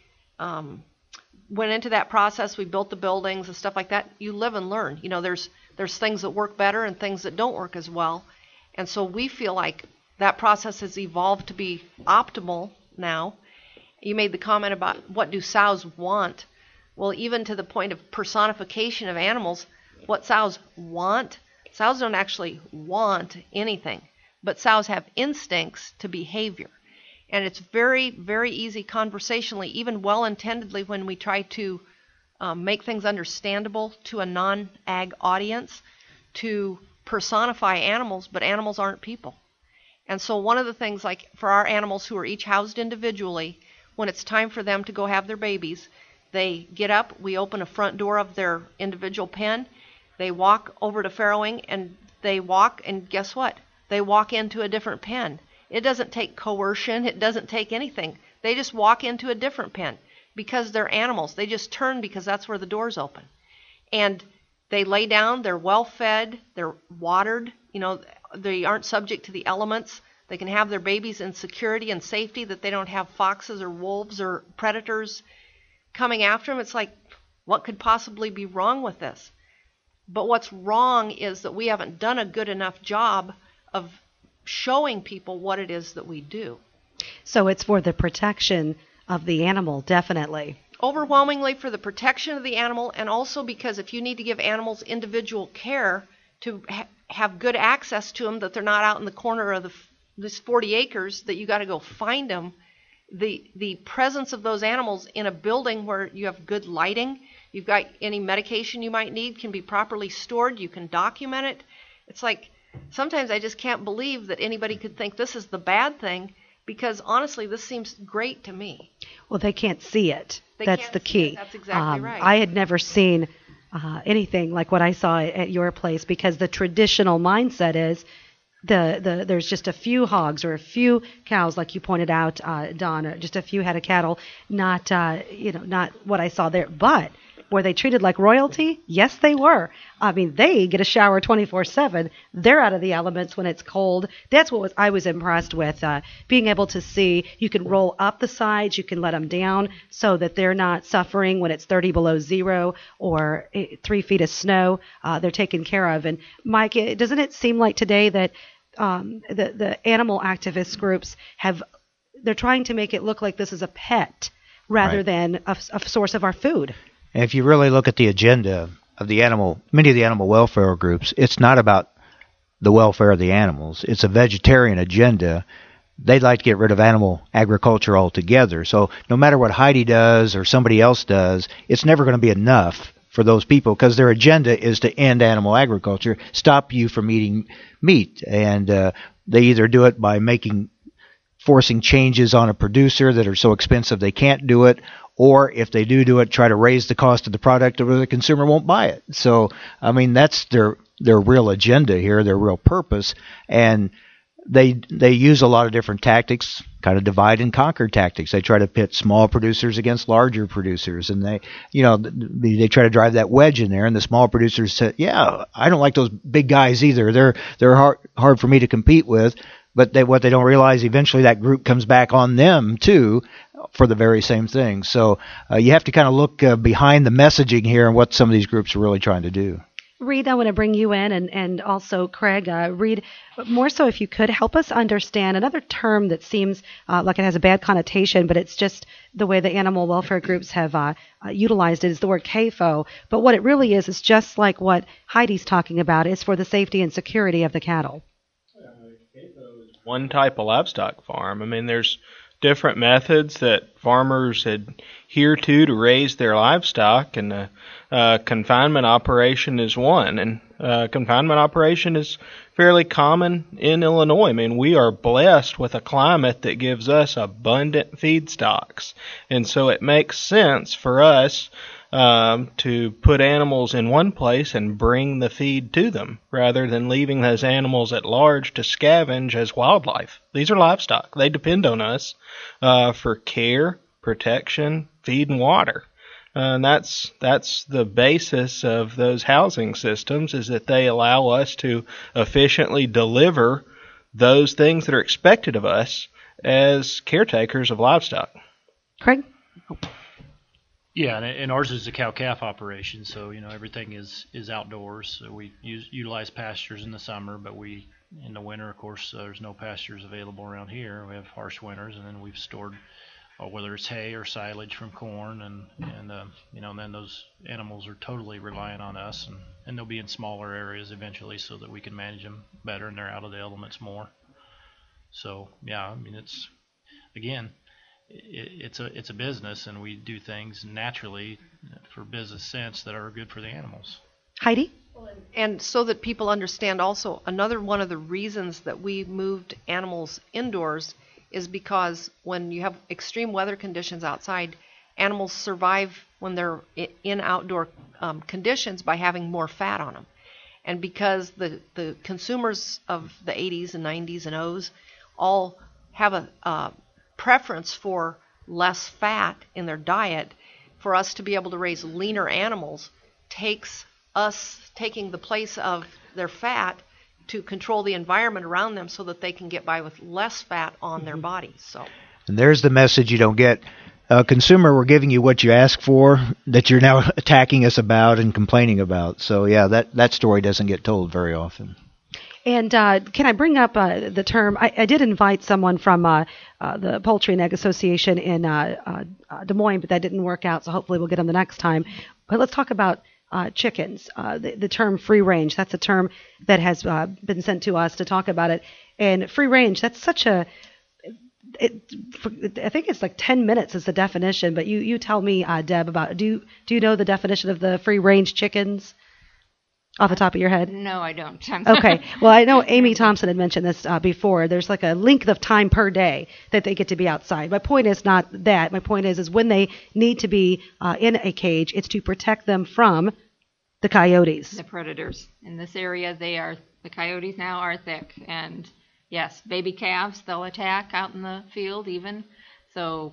went into that process, we built the buildings and stuff like that, you live and learn. There's things that work better and things that don't work as well. And so we feel like that process has evolved to be optimal now. You made the comment about what do sows want. Well, even to the point of personification of animals, what sows want, sows don't actually want anything, but sows have instincts to behavior. And it's very, very easy conversationally, even well-intendedly, when we try to make things understandable to a non-ag audience, to personify animals, but animals aren't people. And so one of the things, like for our animals who are each housed individually, when it's time for them to go have their babies, they get up, we open a front door of their individual pen, they walk over to farrowing, and they walk, and guess what? They walk into a different pen. It doesn't take coercion, it doesn't take anything. They just walk into a different pen because they're animals. They just turn because that's where the door's open. And they lay down, they're well fed, they're watered, they aren't subject to the elements. They can have their babies in security and safety, that they don't have foxes or wolves or predators coming after them. It's like, what could possibly be wrong with this? But what's wrong is that we haven't done a good enough job of showing people what it is that we do. So it's for the protection of the animal, definitely. Overwhelmingly for the protection of the animal, and also because if you need to give animals individual care to have good access to them, that they're not out in the corner of this 40 acres that you got to go find them, the presence of those animals in a building where you have good lighting, you've got any medication you might need can be properly stored, you can document it. It's like, sometimes I just can't believe that anybody could think this is the bad thing, because honestly, this seems great to me. Well, they can't see it. That's the key. That's exactly right. I had never seen anything like what I saw at your place, because the traditional mindset is there's just a few hogs or a few cows, like you pointed out, Don, or just a few head of cattle, not what I saw there. But Were they treated like royalty? Yes, they were. I mean, they get a shower 24/7. They're out of the elements when it's cold. That's what I was impressed with, being able to see you can roll up the sides, you can let them down so that they're not suffering when it's 30 below zero or 3 feet of snow. They're taken care of. And Mike, doesn't it seem like today that the animal activist groups they're trying to make it look like this is a pet rather than a source of our food? And if you really look at the agenda of many of the animal welfare groups, it's not about the welfare of the animals. It's a vegetarian agenda. They'd like to get rid of animal agriculture altogether. So no matter what Heidi does or somebody else does, it's never going to be enough for those people because their agenda is to end animal agriculture, stop you from eating meat. And they either do it by forcing changes on a producer that are so expensive they can't do it, or if they do it, try to raise the cost of the product or the consumer won't buy it. So, I mean, that's their real agenda here, their real purpose. And they use a lot of different tactics, kind of divide and conquer tactics. They try to pit small producers against larger producers, and they try to drive that wedge in there. And the small producers say, "Yeah, I don't like those big guys either. They're hard for me to compete with." But what they don't realize, eventually that group comes back on them too for the very same thing. So you have to kind of look behind the messaging here and what some of these groups are really trying to do. Reed, I want to bring you in, and also Craig. Reed, more so if you could help us understand another term that seems like it has a bad connotation, but it's just the way the animal welfare groups have utilized it is the word CAFO. But what it really is just like what Heidi's talking about. It's for the safety and security of the cattle. One type of livestock farm. I mean, there's different methods that farmers adhere to raise their livestock, and confinement operation is one. And confinement operation is fairly common in Illinois. I mean, we are blessed with a climate that gives us abundant feedstocks, and so it makes sense for us to put animals in one place and bring the feed to them rather than leaving those animals at large to scavenge as wildlife. These are livestock. They depend on us for care, protection, feed, and water. And that's the basis of those housing systems, is that they allow us to efficiently deliver those things that are expected of us as caretakers of livestock. Craig? Yeah, and ours is a cow-calf operation, so everything is outdoors. So we utilize pastures in the summer, but in the winter, of course, there's no pastures available around here. We have harsh winters, and then we've stored whether it's hay or silage from corn, and then those animals are totally reliant on us, and they'll be in smaller areas eventually so that we can manage them better and they're out of the elements more. So yeah, I mean it's a business, and we do things naturally for business sense that are good for the animals. Heidi? And so that people understand also, another one of the reasons that we moved animals indoors is because when you have extreme weather conditions outside, animals survive when they're in outdoor conditions by having more fat on them. And because the consumers of the 80s and 90s and O's all have a preference for less fat in their diet, for us to be able to raise leaner animals takes us taking the place of their fat to control the environment around them so that they can get by with less fat on their bodies. So, and there's the message you don't get. Consumer, we're giving you what you ask for, that you're now attacking us about and complaining about. So yeah, that story doesn't get told very often. And can I bring up the term? I did invite someone from the Poultry and Egg Association in Des Moines, but that didn't work out, so hopefully we'll get them the next time. But let's talk about chickens. The term free range, that's a term that has been sent to us to talk about it. And free range, that's such I think it's like 10 minutes is the definition, but you tell me, Deb, about do you know the definition of the free range chickens off the top of your head? No, I don't. Okay. Well, I know Amy Thompson had mentioned this before. There's like a length of time per day that they get to be outside. My point is not that. My point is when they need to be in a cage, it's to protect them from the coyotes. The predators. In this area, the coyotes now are thick. And yes, baby calves, they'll attack out in the field even. So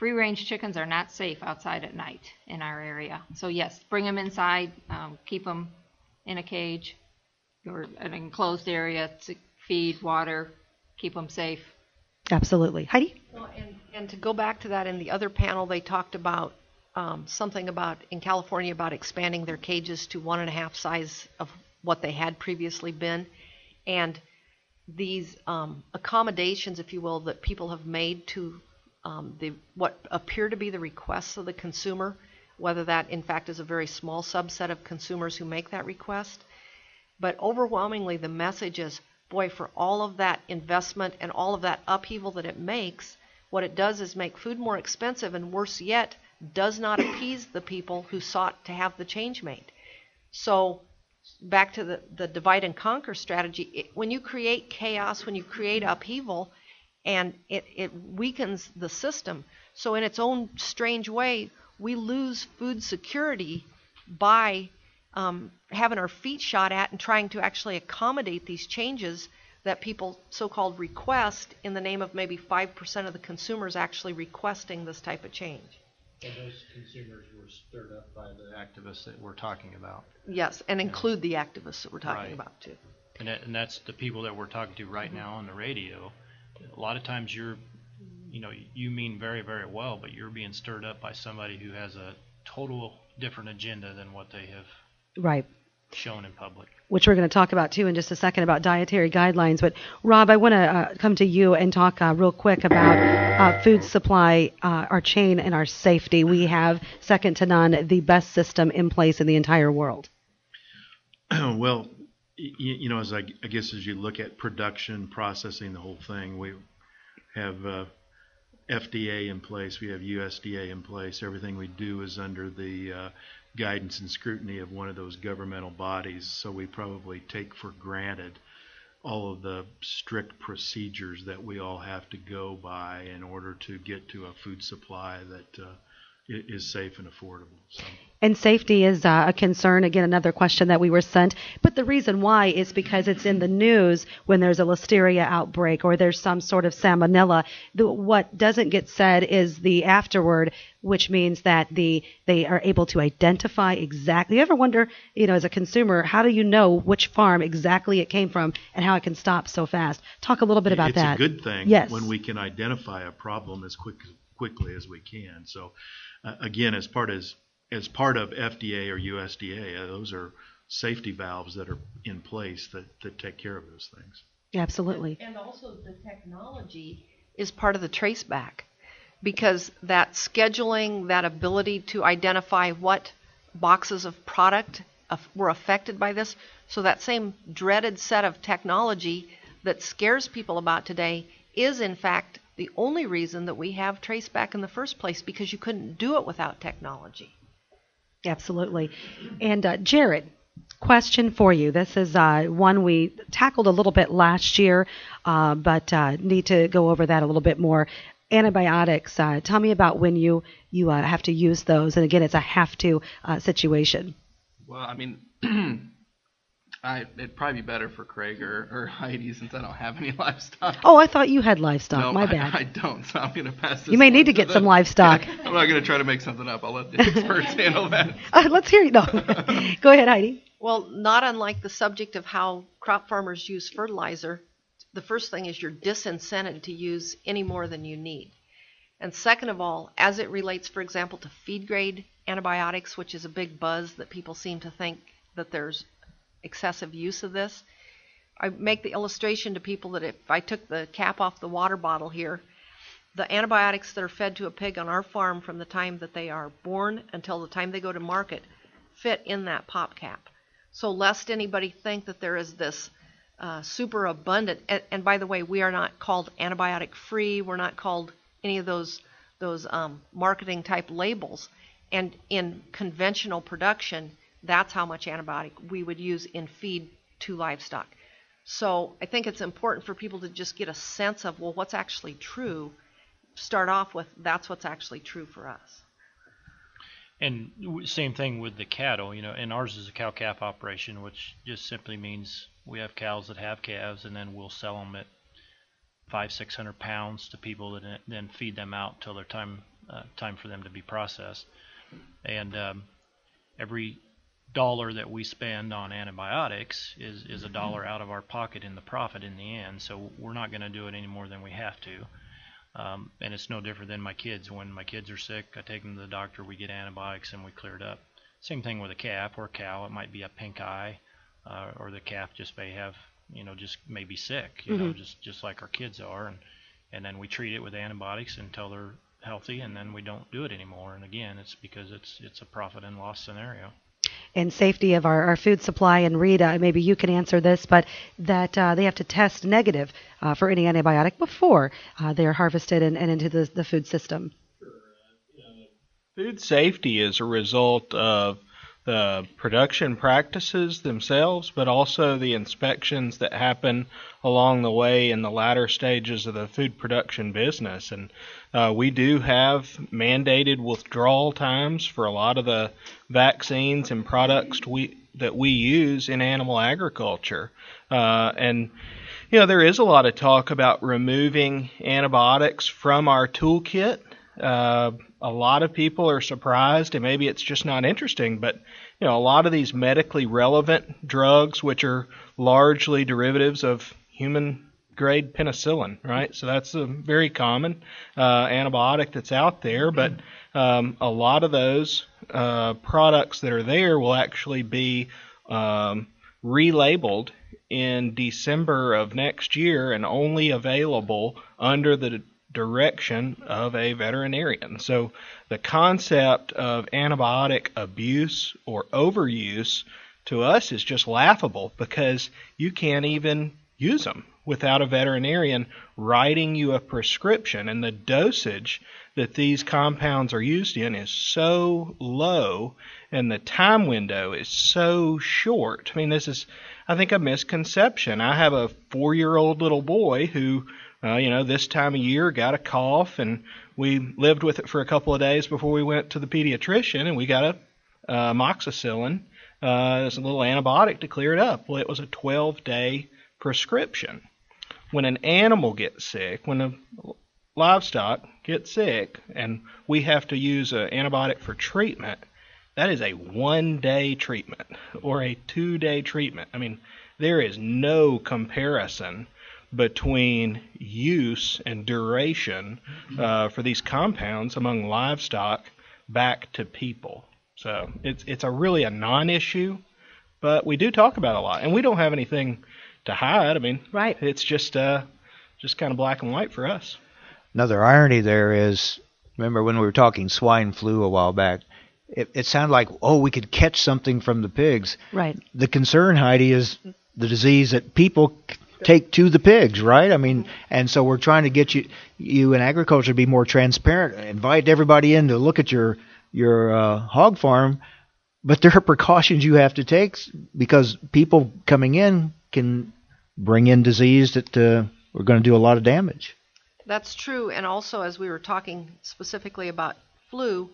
free-range chickens are not safe outside at night in our area. So yes, bring them inside, keep them in a cage or an enclosed area to feed, water, keep them safe. Absolutely. Heidi? Well, and to go back to that, in the other panel, they talked about something about in California about expanding their cages to 1.5 size of what they had previously been. And these accommodations, if you will, that people have made to what appear to be the requests of the consumer, whether that in fact is a very small subset of consumers who make that request. But overwhelmingly the message is, boy, for all of that investment and all of that upheaval that it makes, what it does is make food more expensive, and worse yet, does not appease the people who sought to have the change made. So back to the divide and conquer strategy, when you create chaos, when you create upheaval, and it weakens the system. So in its own strange way, we lose food security by having our feet shot at and trying to actually accommodate these changes that people so-called request in the name of maybe 5% of the consumers actually requesting this type of change. So those consumers were stirred up by the activists that we're talking about. Yes, and include the activists that we're talking Right. about too. And that's the people that we're talking to right now on the radio. A lot of times you mean very, very well, but you're being stirred up by somebody who has a total different agenda than what they have Right. shown in public. Which we're going to talk about too in just a second about dietary guidelines. But Rob, I want to come to you and talk real quick about food supply, our chain, and our safety. We have, second to none, the best system in place in the entire world. Well, as I guess as you look at production, processing, the whole thing, we have FDA in place, we have USDA in place. Everything we do is under the guidance and scrutiny of one of those governmental bodies, so we probably take for granted all of the strict procedures that we all have to go by in order to get to a food supply that is safe and affordable. So. And safety is a concern. Again, another question that we were sent. But the reason why is because it's in the news when there's a listeria outbreak or there's some sort of salmonella. What doesn't get said is the afterward, which means that they are able to identify exactly. You ever wonder, as a consumer, how do you know which farm exactly it came from and how it can stop so fast? Talk a little bit about that. It's a good thing yes. when we can identify a problem as quickly as we can. So, again, as part of FDA or USDA, those are safety valves that are in place that take care of those things. Absolutely. And also the technology is part of the trace back, because that scheduling, that ability to identify what boxes of product were affected by this. So that same dreaded set of technology that scares people about today is in fact the only reason that we have trace back in the first place, because you couldn't do it without technology. Absolutely. And Jared, question for you. This is one we tackled a little bit last year, but need to go over that a little bit more. Antibiotics. Tell me about when you have to use those. And again, it's a have to situation. Well, I mean, it'd probably be better for Craig or Heidi, since I don't have any livestock. Oh, I thought you had livestock. No, my bad. I don't, so I'm going to pass this. You may need to get some livestock. Yeah, I'm not going to try to make something up. I'll let the experts handle that. Let's hear it. No. Go ahead, Heidi. Well, not unlike the subject of how crop farmers use fertilizer, the first thing is you're disincented to use any more than you need. And second of all, as it relates, for example, to feed grade antibiotics, which is a big buzz that people seem to think that there's excessive use of this, I make the illustration to people that if I took the cap off the water bottle here, the antibiotics that are fed to a pig on our farm from the time that they are born until the time they go to market fit in that pop cap. So lest anybody think that there is this super abundant, and by the way, we are not called antibiotic free, we're not called any of those marketing type labels, and in conventional production, that's how much antibiotic we would use in feed to livestock. So I think it's important for people to just get a sense of, well, what's actually true. Start off with, that's what's actually true for us. And same thing with the cattle, and ours is a cow-calf operation, which just simply means we have cows that have calves, and then we'll sell them at 500-600 pounds to people that then feed them out till their time time for them to be processed. And every dollar that we spend on antibiotics is a dollar out of our pocket in the profit in the end. So we're not going to do it any more than we have to. And it's no different than my kids. When my kids are sick, I take them to the doctor, we get antibiotics, and we clear it up. Same thing with a calf or a cow. It might be a pink eye, or the calf just may have, just may be sick, just like our kids are. And then we treat it with antibiotics until they're healthy, and then we don't do it anymore. And again, it's because it's a profit and loss scenario. And safety of our food supply. And Rita, maybe you can answer this, but that they have to test negative for any antibiotic before they're harvested and into the food system. Food safety is a result of the production practices themselves, but also the inspections that happen along the way in the latter stages of the food production business. And we do have mandated withdrawal times for a lot of the vaccines and products that we use in animal agriculture. And there is a lot of talk about removing antibiotics from our toolkit. A lot of people are surprised, and maybe it's just not interesting, but a lot of these medically relevant drugs, which are largely derivatives of human-grade penicillin, right? So that's a very common antibiotic that's out there, but a lot of those products that are there will actually be relabeled in December of next year and only available under the direction of a veterinarian. So the concept of antibiotic abuse or overuse to us is just laughable, because you can't even use them without a veterinarian writing you a prescription. And the dosage that these compounds are used in is so low, and the time window is so short. I mean, this is, I think, a misconception. I have a 4-year-old little boy who this time of year got a cough, and we lived with it for a couple of days before we went to the pediatrician, and we got a amoxicillin as a little antibiotic to clear it up. Well, it was a 12-day prescription. When an animal gets sick, when a livestock gets sick, and we have to use an antibiotic for treatment, that is a 1-day treatment or a 2-day treatment. I mean, there is no comparison between use and duration for these compounds among livestock back to people. So it's really a non-issue, but we do talk about it a lot, and we don't have anything to hide. I mean, right. It's just kind of black and white for us. Another irony there is, remember when we were talking swine flu a while back, it sounded like, we could catch something from the pigs. Right. The concern, Heidi, is the disease that people take to the pigs, right? I mean, and so we're trying to get you in agriculture to be more transparent, invite everybody in to look at your hog farm, but there are precautions you have to take, because people coming in can bring in disease that we're going to do a lot of damage. That's true, and also as we were talking specifically about flu,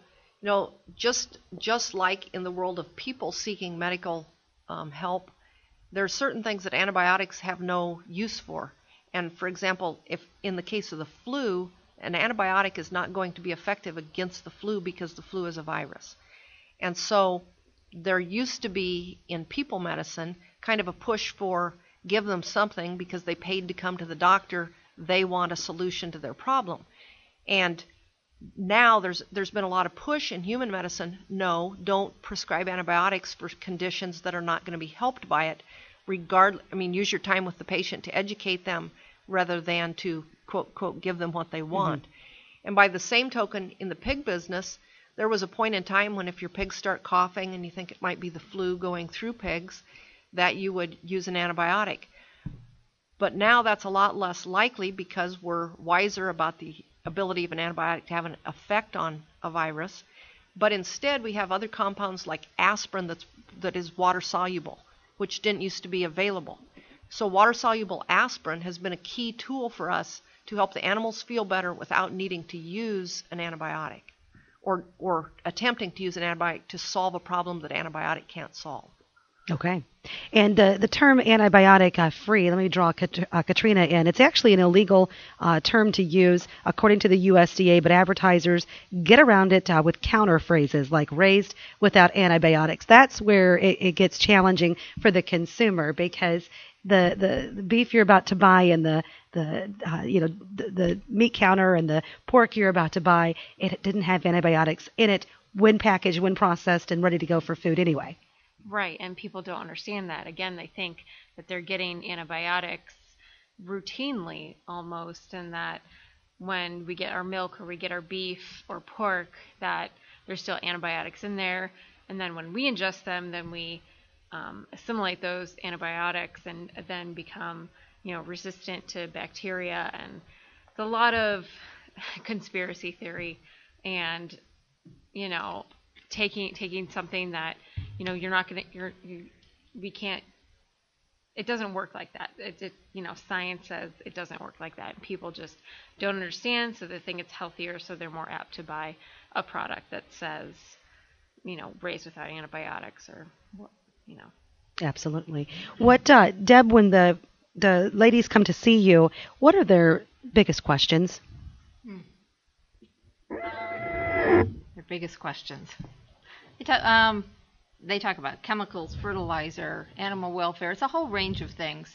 just like in the world of people seeking medical help, there are certain things that antibiotics have no use for. And for example, if in the case of the flu, an antibiotic is not going to be effective against the flu because the flu is a virus. And so there used to be in people medicine kind of a push for give them something because they paid to come to the doctor. They want a solution to their problem. And now there's been a lot of push in human medicine. No, don't prescribe antibiotics for conditions that are not going to be helped by it. Use your time with the patient to educate them rather than to quote, quote, give them what they want. And by the same token, in the pig business, there was a point in time when if your pigs start coughing and you think it might be the flu going through pigs, that you would use an antibiotic. But now that's a lot less likely because we're wiser about the ability of an antibiotic to have an effect on a virus. But instead, we have other compounds like aspirin that is water-soluble, which didn't used to be available. So water-soluble aspirin has been a key tool for us to help the animals feel better without needing to use an antibiotic or attempting to use an antibiotic to solve a problem that antibiotic can't solve. Okay. And the term antibiotic free, let me draw Katrina in. It's actually an illegal term to use according to the USDA, but advertisers get around it with counter phrases like raised without antibiotics. That's where it gets challenging for the consumer, because the beef you're about to buy and the meat counter and the pork you're about to buy, it didn't have antibiotics in it when packaged, when processed, and ready to go for food anyway. Right, and people don't understand that. Again, they think that they're getting antibiotics routinely almost, and that when we get our milk or we get our beef or pork, that there's still antibiotics in there. And then when we ingest them, then we assimilate those antibiotics and then become, resistant to bacteria. And it's a lot of conspiracy theory and, taking something that, you're not going to, we can't, it doesn't work like that. Science says it doesn't work like that. People just don't understand, so they think it's healthier, so they're more apt to buy a product that says, raised without antibiotics or, Absolutely. What, Deb, when the ladies come to see you, what are their biggest questions? Their biggest questions. They talk about chemicals, fertilizer, animal welfare. It's a whole range of things.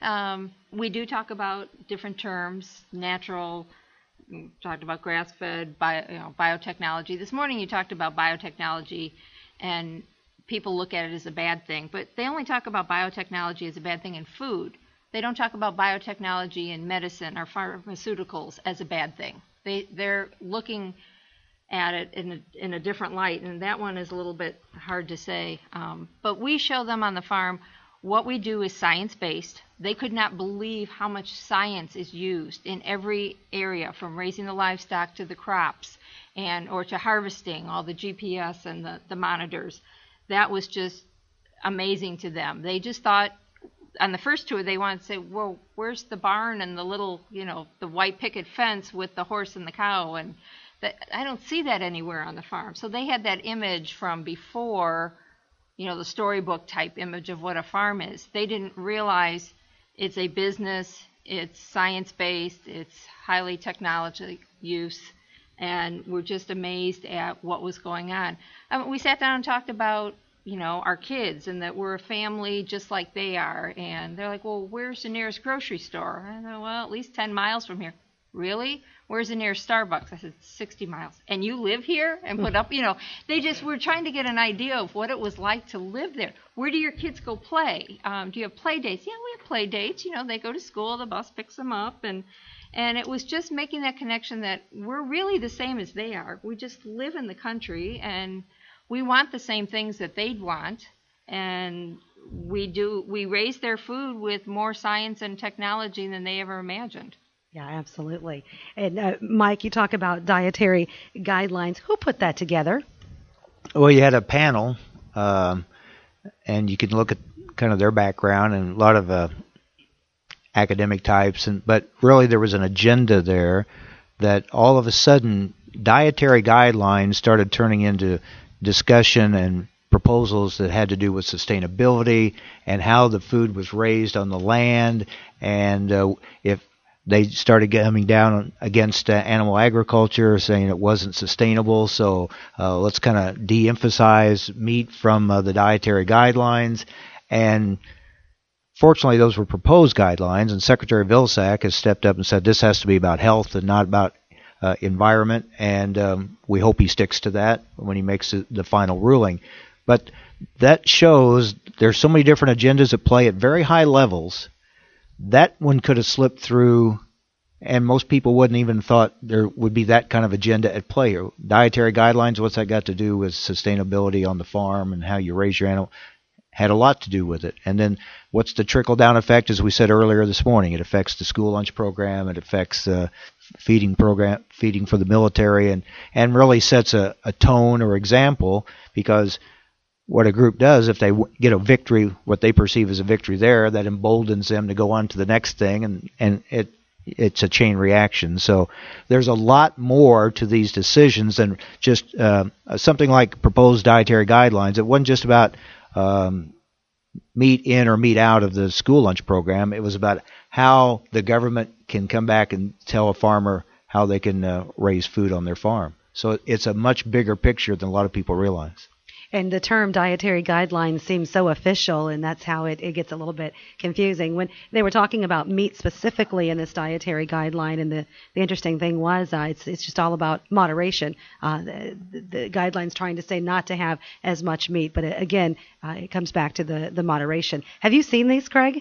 We do talk about different terms, natural. We talked about grass-fed, biotechnology. This morning you talked about biotechnology, and people look at it as a bad thing, but they only talk about biotechnology as a bad thing in food. They don't talk about biotechnology in medicine or pharmaceuticals as a bad thing. They're looking at it in a different light, and that one is a little bit hard to say. But we show them on the farm what we do is science-based. They could not believe how much science is used in every area, from raising the livestock to the crops or to harvesting, all the GPS and the monitors. That was just amazing to them. They just thought, on the first tour, they wanted to say, well, where's the barn and the little, the white picket fence with the horse and the cow? And I don't see that anywhere on the farm. So they had that image from before, the storybook type image of what a farm is. They didn't realize it's a business, it's science-based, it's highly technology use, and we're just amazed at what was going on. We sat down and talked about, our kids, and that we're a family just like they are. And they're like, well, where's the nearest grocery store? I said, well, at least 10 miles from here. Really? Where's the nearest Starbucks? I said, 60 miles. And you live here? And put up, they just were trying to get an idea of what it was like to live there. Where do your kids go play? Do you have play dates? Yeah, we have play dates. They go to school, the bus picks them up. And it was just making that connection that we're really the same as they are. We just live in the country, and we want the same things that they'd want. And we raise their food with more science and technology than they ever imagined. Yeah, absolutely. And Mike, you talk about dietary guidelines. Who put that together? Well, you had a panel, and you can look at kind of their background and a lot of academic types, but really there was an agenda there that all of a sudden dietary guidelines started turning into discussion and proposals that had to do with sustainability and how the food was raised on the land, and if they started coming down against animal agriculture, saying it wasn't sustainable, so let's kind of de-emphasize meat from the dietary guidelines. And fortunately, those were proposed guidelines, and Secretary Vilsack has stepped up and said this has to be about health and not about environment, and we hope he sticks to that when he makes the final ruling. But that shows there's so many different agendas at play at very high levels. That one could have slipped through, and most people wouldn't even thought there would be that kind of agenda at play. Dietary guidelines, what's that got to do with sustainability on the farm and how you raise your animal? Had a lot to do with it. And then what's the trickle-down effect, as we said earlier this morning? It affects the school lunch program, it affects the feeding for the military, and really sets a tone or example, because what a group does, if they get a victory, what they perceive as a victory there, that emboldens them to go on to the next thing, and it's a chain reaction. So there's a lot more to these decisions than just something like proposed dietary guidelines. It wasn't just about meat in or meat out of the school lunch program. It was about how the government can come back and tell a farmer how they can raise food on their farm. So it's a much bigger picture than a lot of people realize. And the term dietary guidelines seems so official, and that's how it gets a little bit confusing. When they were talking about meat specifically in this dietary guideline, and the interesting thing was it's just all about moderation. The guidelines trying to say not to have as much meat, but again, it comes back to the moderation. Have you seen these, Craig?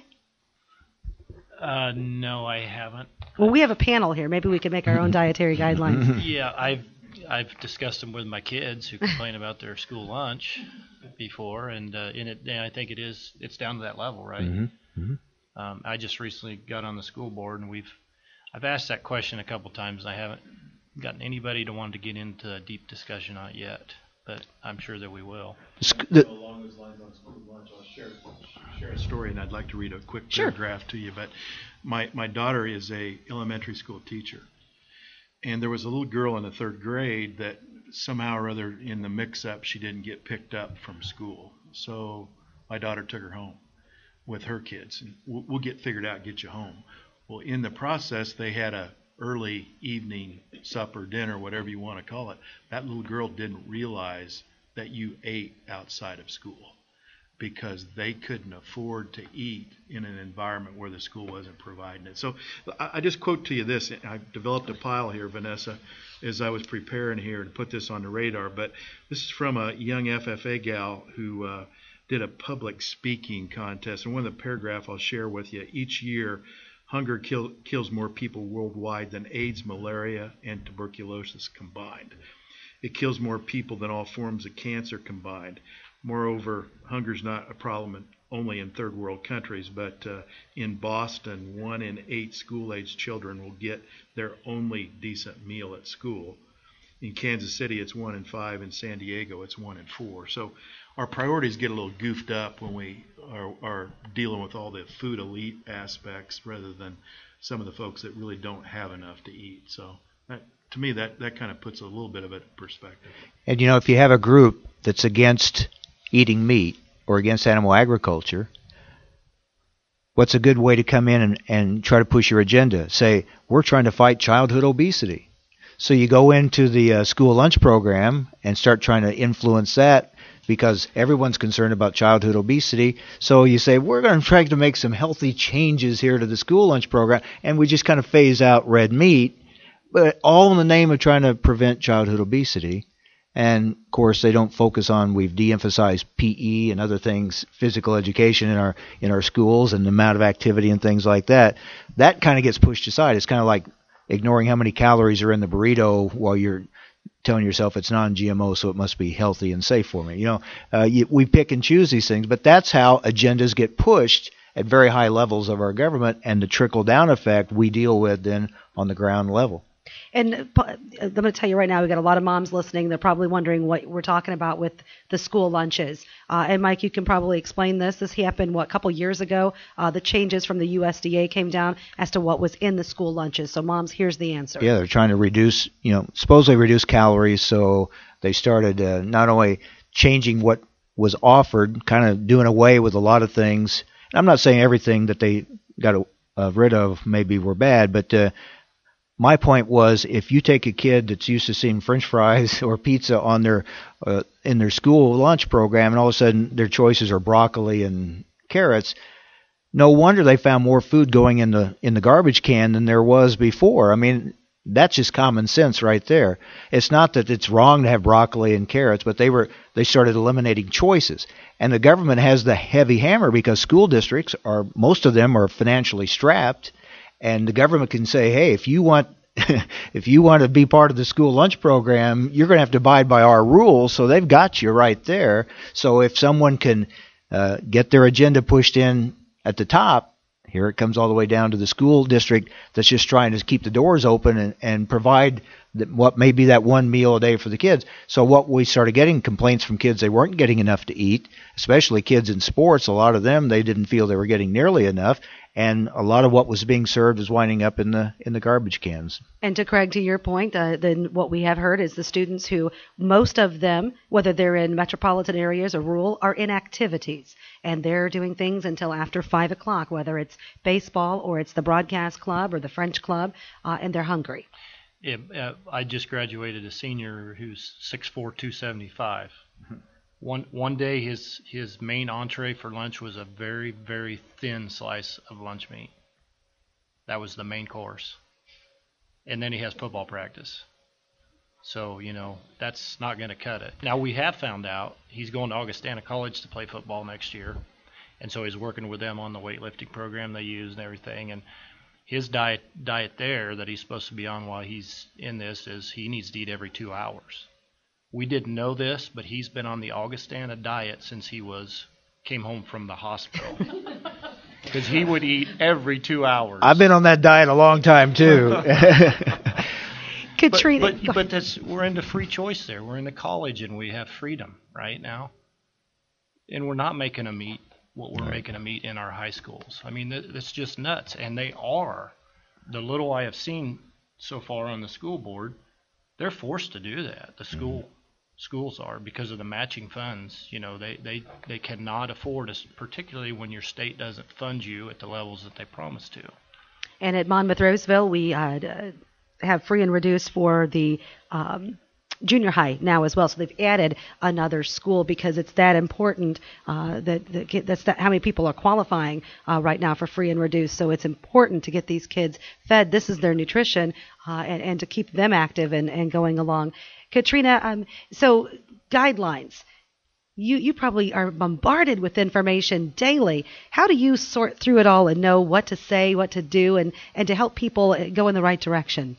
No, I haven't. Well, we have a panel here. Maybe we could make our own dietary guidelines. Yeah, I've discussed them with my kids who complain about their school lunch before, and I think it's down to that level, right? Mm-hmm. Mm-hmm. I just recently got on the school board, and I've asked that question a couple times, and I haven't gotten anybody to want to get into a deep discussion on it yet, but I'm sure that we will. Along those lines on school lunch, I'll share a story, and I'd like to read a quick paragraph to you. But my daughter is a elementary school teacher. And there was a little girl in the third grade that somehow or other in the mix-up, she didn't get picked up from school. So my daughter took her home with her kids. And we'll get figured out, get you home. Well, in the process, they had a early evening supper, dinner, whatever you want to call it. That little girl didn't realize that you ate outside of school, because they couldn't afford to eat in an environment where the school wasn't providing it. So I just quote to you this. I developed a pile here, Vanessa, as I was preparing here to put this on the radar. But this is from a young FFA gal who did a public speaking contest. And one of the paragraphs I'll share with you. Each year, hunger kills more people worldwide than AIDS, malaria, and tuberculosis combined. It kills more people than all forms of cancer combined. Moreover, hunger is not a problem only in third world countries, but in Boston, 1 in 8 school-aged children will get their only decent meal at school. In Kansas City, it's 1 in 5. In San Diego, it's 1 in 4. So our priorities get a little goofed up when we are dealing with all the food elite aspects rather than some of the folks that really don't have enough to eat. So to me, that kind of puts a little bit of it in perspective. And, if you have a group that's against eating meat or against animal agriculture, what's a good way to come in and try to push your agenda? Say, we're trying to fight childhood obesity. So you go into the school lunch program and start trying to influence that, because everyone's concerned about childhood obesity. So you say, we're going to try to make some healthy changes here to the school lunch program, and we just kind of phase out red meat, but all in the name of trying to prevent childhood obesity. And, of course, they don't focus on, we've de-emphasized PE and other things, physical education in our schools and the amount of activity and things like that. That kind of gets pushed aside. It's kind of like ignoring how many calories are in the burrito while you're telling yourself it's non-GMO, so it must be healthy and safe for me. We pick and choose these things, but that's how agendas get pushed at very high levels of our government, and the trickle-down effect we deal with then on the ground level. And I'm going to tell you right now, we've got a lot of moms listening. They're probably wondering what we're talking about with the school lunches. And Mike, you can probably explain this. This happened, a couple years ago. The changes from the USDA came down as to what was in the school lunches. So moms, here's the answer. Yeah, they're trying to reduce, supposedly reduce calories. So they started not only changing what was offered, kind of doing away with a lot of things. I'm not saying everything that they got rid of maybe were bad, but my point was, if you take a kid that's used to seeing French fries or pizza on their in their school lunch program, and all of a sudden their choices are broccoli and carrots, no wonder they found more food going in the garbage can than there was before. I mean, that's just common sense right there. It's not that it's wrong to have broccoli and carrots, but they started eliminating choices. And the government has the heavy hammer because school districts most of them are financially strapped. And the government can say, hey, if you want to be part of the school lunch program, you're going to have to abide by our rules. So they've got you right there. So if someone can get their agenda pushed in at the top, here it comes all the way down to the school district that's just trying to keep the doors open and provide what may be that one meal a day for the kids. So what we started getting complaints from kids, they weren't getting enough to eat, especially kids in sports. A lot of them, they didn't feel they were getting nearly enough. and a lot of what was being served is winding up in the garbage cans. And to Craig, to your point, then what we have heard is the students who, most of them, whether they're in metropolitan areas or rural, are in activities. And they're doing things until after 5 o'clock, whether it's baseball or it's the broadcast club or the French club, and they're hungry. Yeah, I just graduated a senior who's 6'4", 275. One day his main entree for lunch was a very, very thin slice of lunch meat. That was the main course. And then he has football practice. So, that's not going to cut it. Now, we have found out he's going to Augustana College to play football next year. And so he's working with them on the weightlifting program they use and everything. And his diet there that he's supposed to be on while he's in this is he needs to eat every 2 hours. We didn't know this, but he's been on the Augustana diet since he came home from the hospital. Because he would eat every 2 hours. I've been on that diet a long time, too. Katrina. But we're into free choice there. We're in the college, and we have freedom right now. And we're not making them eat what we're making them eat in our high schools. I mean, it's just nuts. And they are. The little I have seen so far on the school board, they're forced to do that. The schools are, because of the matching funds. They cannot afford us, particularly when your state doesn't fund you at the levels that they promise to. And at Monmouth Roseville, we have free and reduced for the junior high now as well. So they've added another school because it's that important. That's how many people are qualifying right now for free and reduced. So it's important to get these kids fed. This is their nutrition, and to keep them active and going along. Katrina, so guidelines. You probably are bombarded with information daily. How do you sort through it all and know what to say, what to do, and to help people go in the right direction?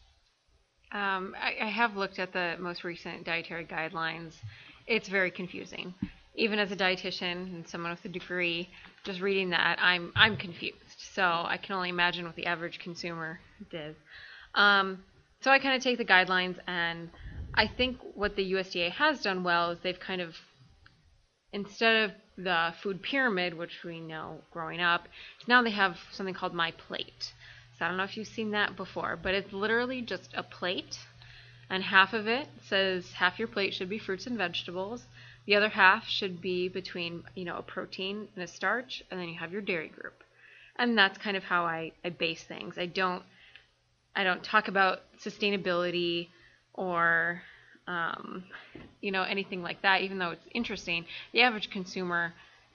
I have looked at the most recent dietary guidelines. It's very confusing. Even as a dietitian and someone with a degree, just reading that, I'm confused. So I can only imagine what the average consumer did. So I kind of take the guidelines, and I think what the USDA has done well is they've kind of, instead of the food pyramid, which we know growing up, now they have something called My Plate. So I don't know if you've seen that before, but it's literally just a plate, and half of it says half your plate should be fruits and vegetables. The other half should be between, a protein and a starch, and then you have your dairy group. And that's kind of how I base things. I don't talk about sustainability or anything like that, even though it's interesting. The average consumer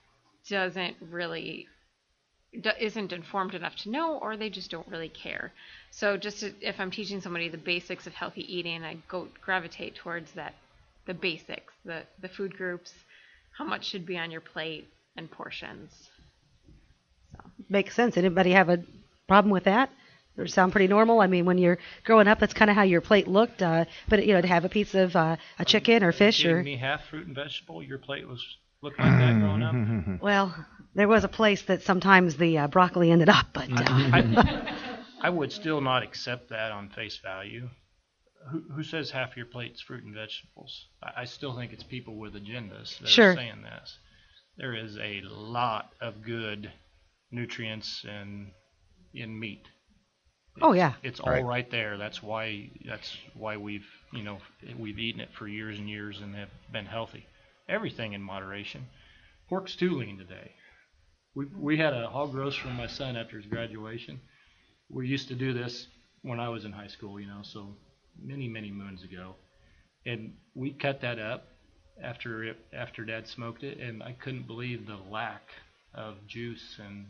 isn't informed enough to know, or they just don't really care. So if I'm teaching somebody the basics of healthy eating, I gravitate towards the basics, the food groups, how much should be on your plate, and portions. So. Makes sense. Anybody have a problem with that? Or sound pretty normal? I mean, when you're growing up, that's kind of how your plate looked. But to have a piece of a chicken or fish, or me half fruit and vegetable, your plate looked like that growing up. Well, there was a place that sometimes the broccoli ended up, but I would still not accept that on face value. Who says half your plate's fruit and vegetables? I still think it's people with agendas that are saying this. There is a lot of good nutrients in meat. It's all right there. That's why we've eaten it for years and years and have been healthy. Everything in moderation. Pork's too lean today. We had a hog roast for my son after his graduation. We used to do this when I was in high school, so many moons ago, and we cut that up after Dad smoked it, and I couldn't believe the lack of juice and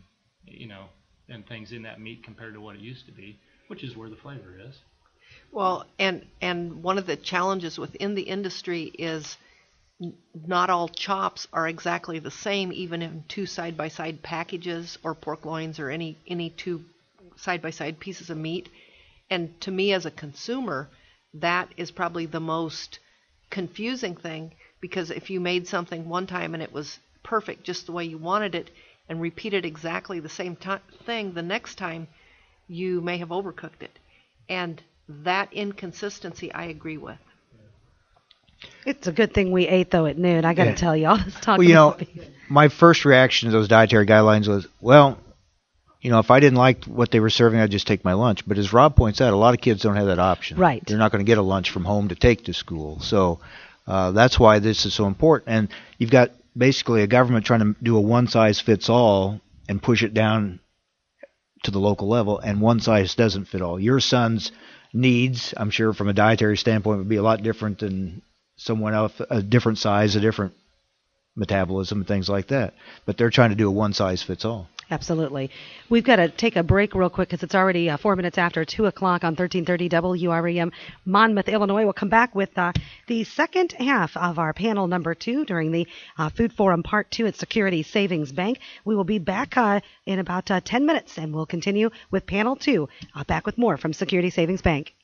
things in that meat compared to what it used to be, which is where the flavor is. Well, and one of the challenges within the industry is not all chops are exactly the same, even in two side-by-side packages or pork loins or any two side-by-side pieces of meat. And to me as a consumer, that is probably the most confusing thing, because if you made something one time and it was perfect just the way you wanted it and repeated exactly the same thing the next time, you may have overcooked it. And that inconsistency I agree with. It's a good thing we ate, though, at noon. I got to tell you, all this talk. Well, my first reaction to those dietary guidelines was, if I didn't like what they were serving, I'd just take my lunch. But as Rob points out, a lot of kids don't have that option. Right. They're not going to get a lunch from home to take to school. So that's why this is so important. And you've got basically a government trying to do a one-size-fits-all and push it down to the local level, and one size doesn't fit all. Your son's needs, I'm sure from a dietary standpoint, would be a lot different than someone else, a different size, a different metabolism, and things like that. But they're trying to do a one-size-fits-all. Absolutely. We've got to take a break real quick because it's already 4 minutes after 2 o'clock on 1330 WREM, Monmouth, Illinois. We'll come back with the second half of our panel number 2 during the Food Forum Part 2 at Security Savings Bank. We will be back in about 10 minutes, and we'll continue with panel 2. Back with more from Security Savings Bank.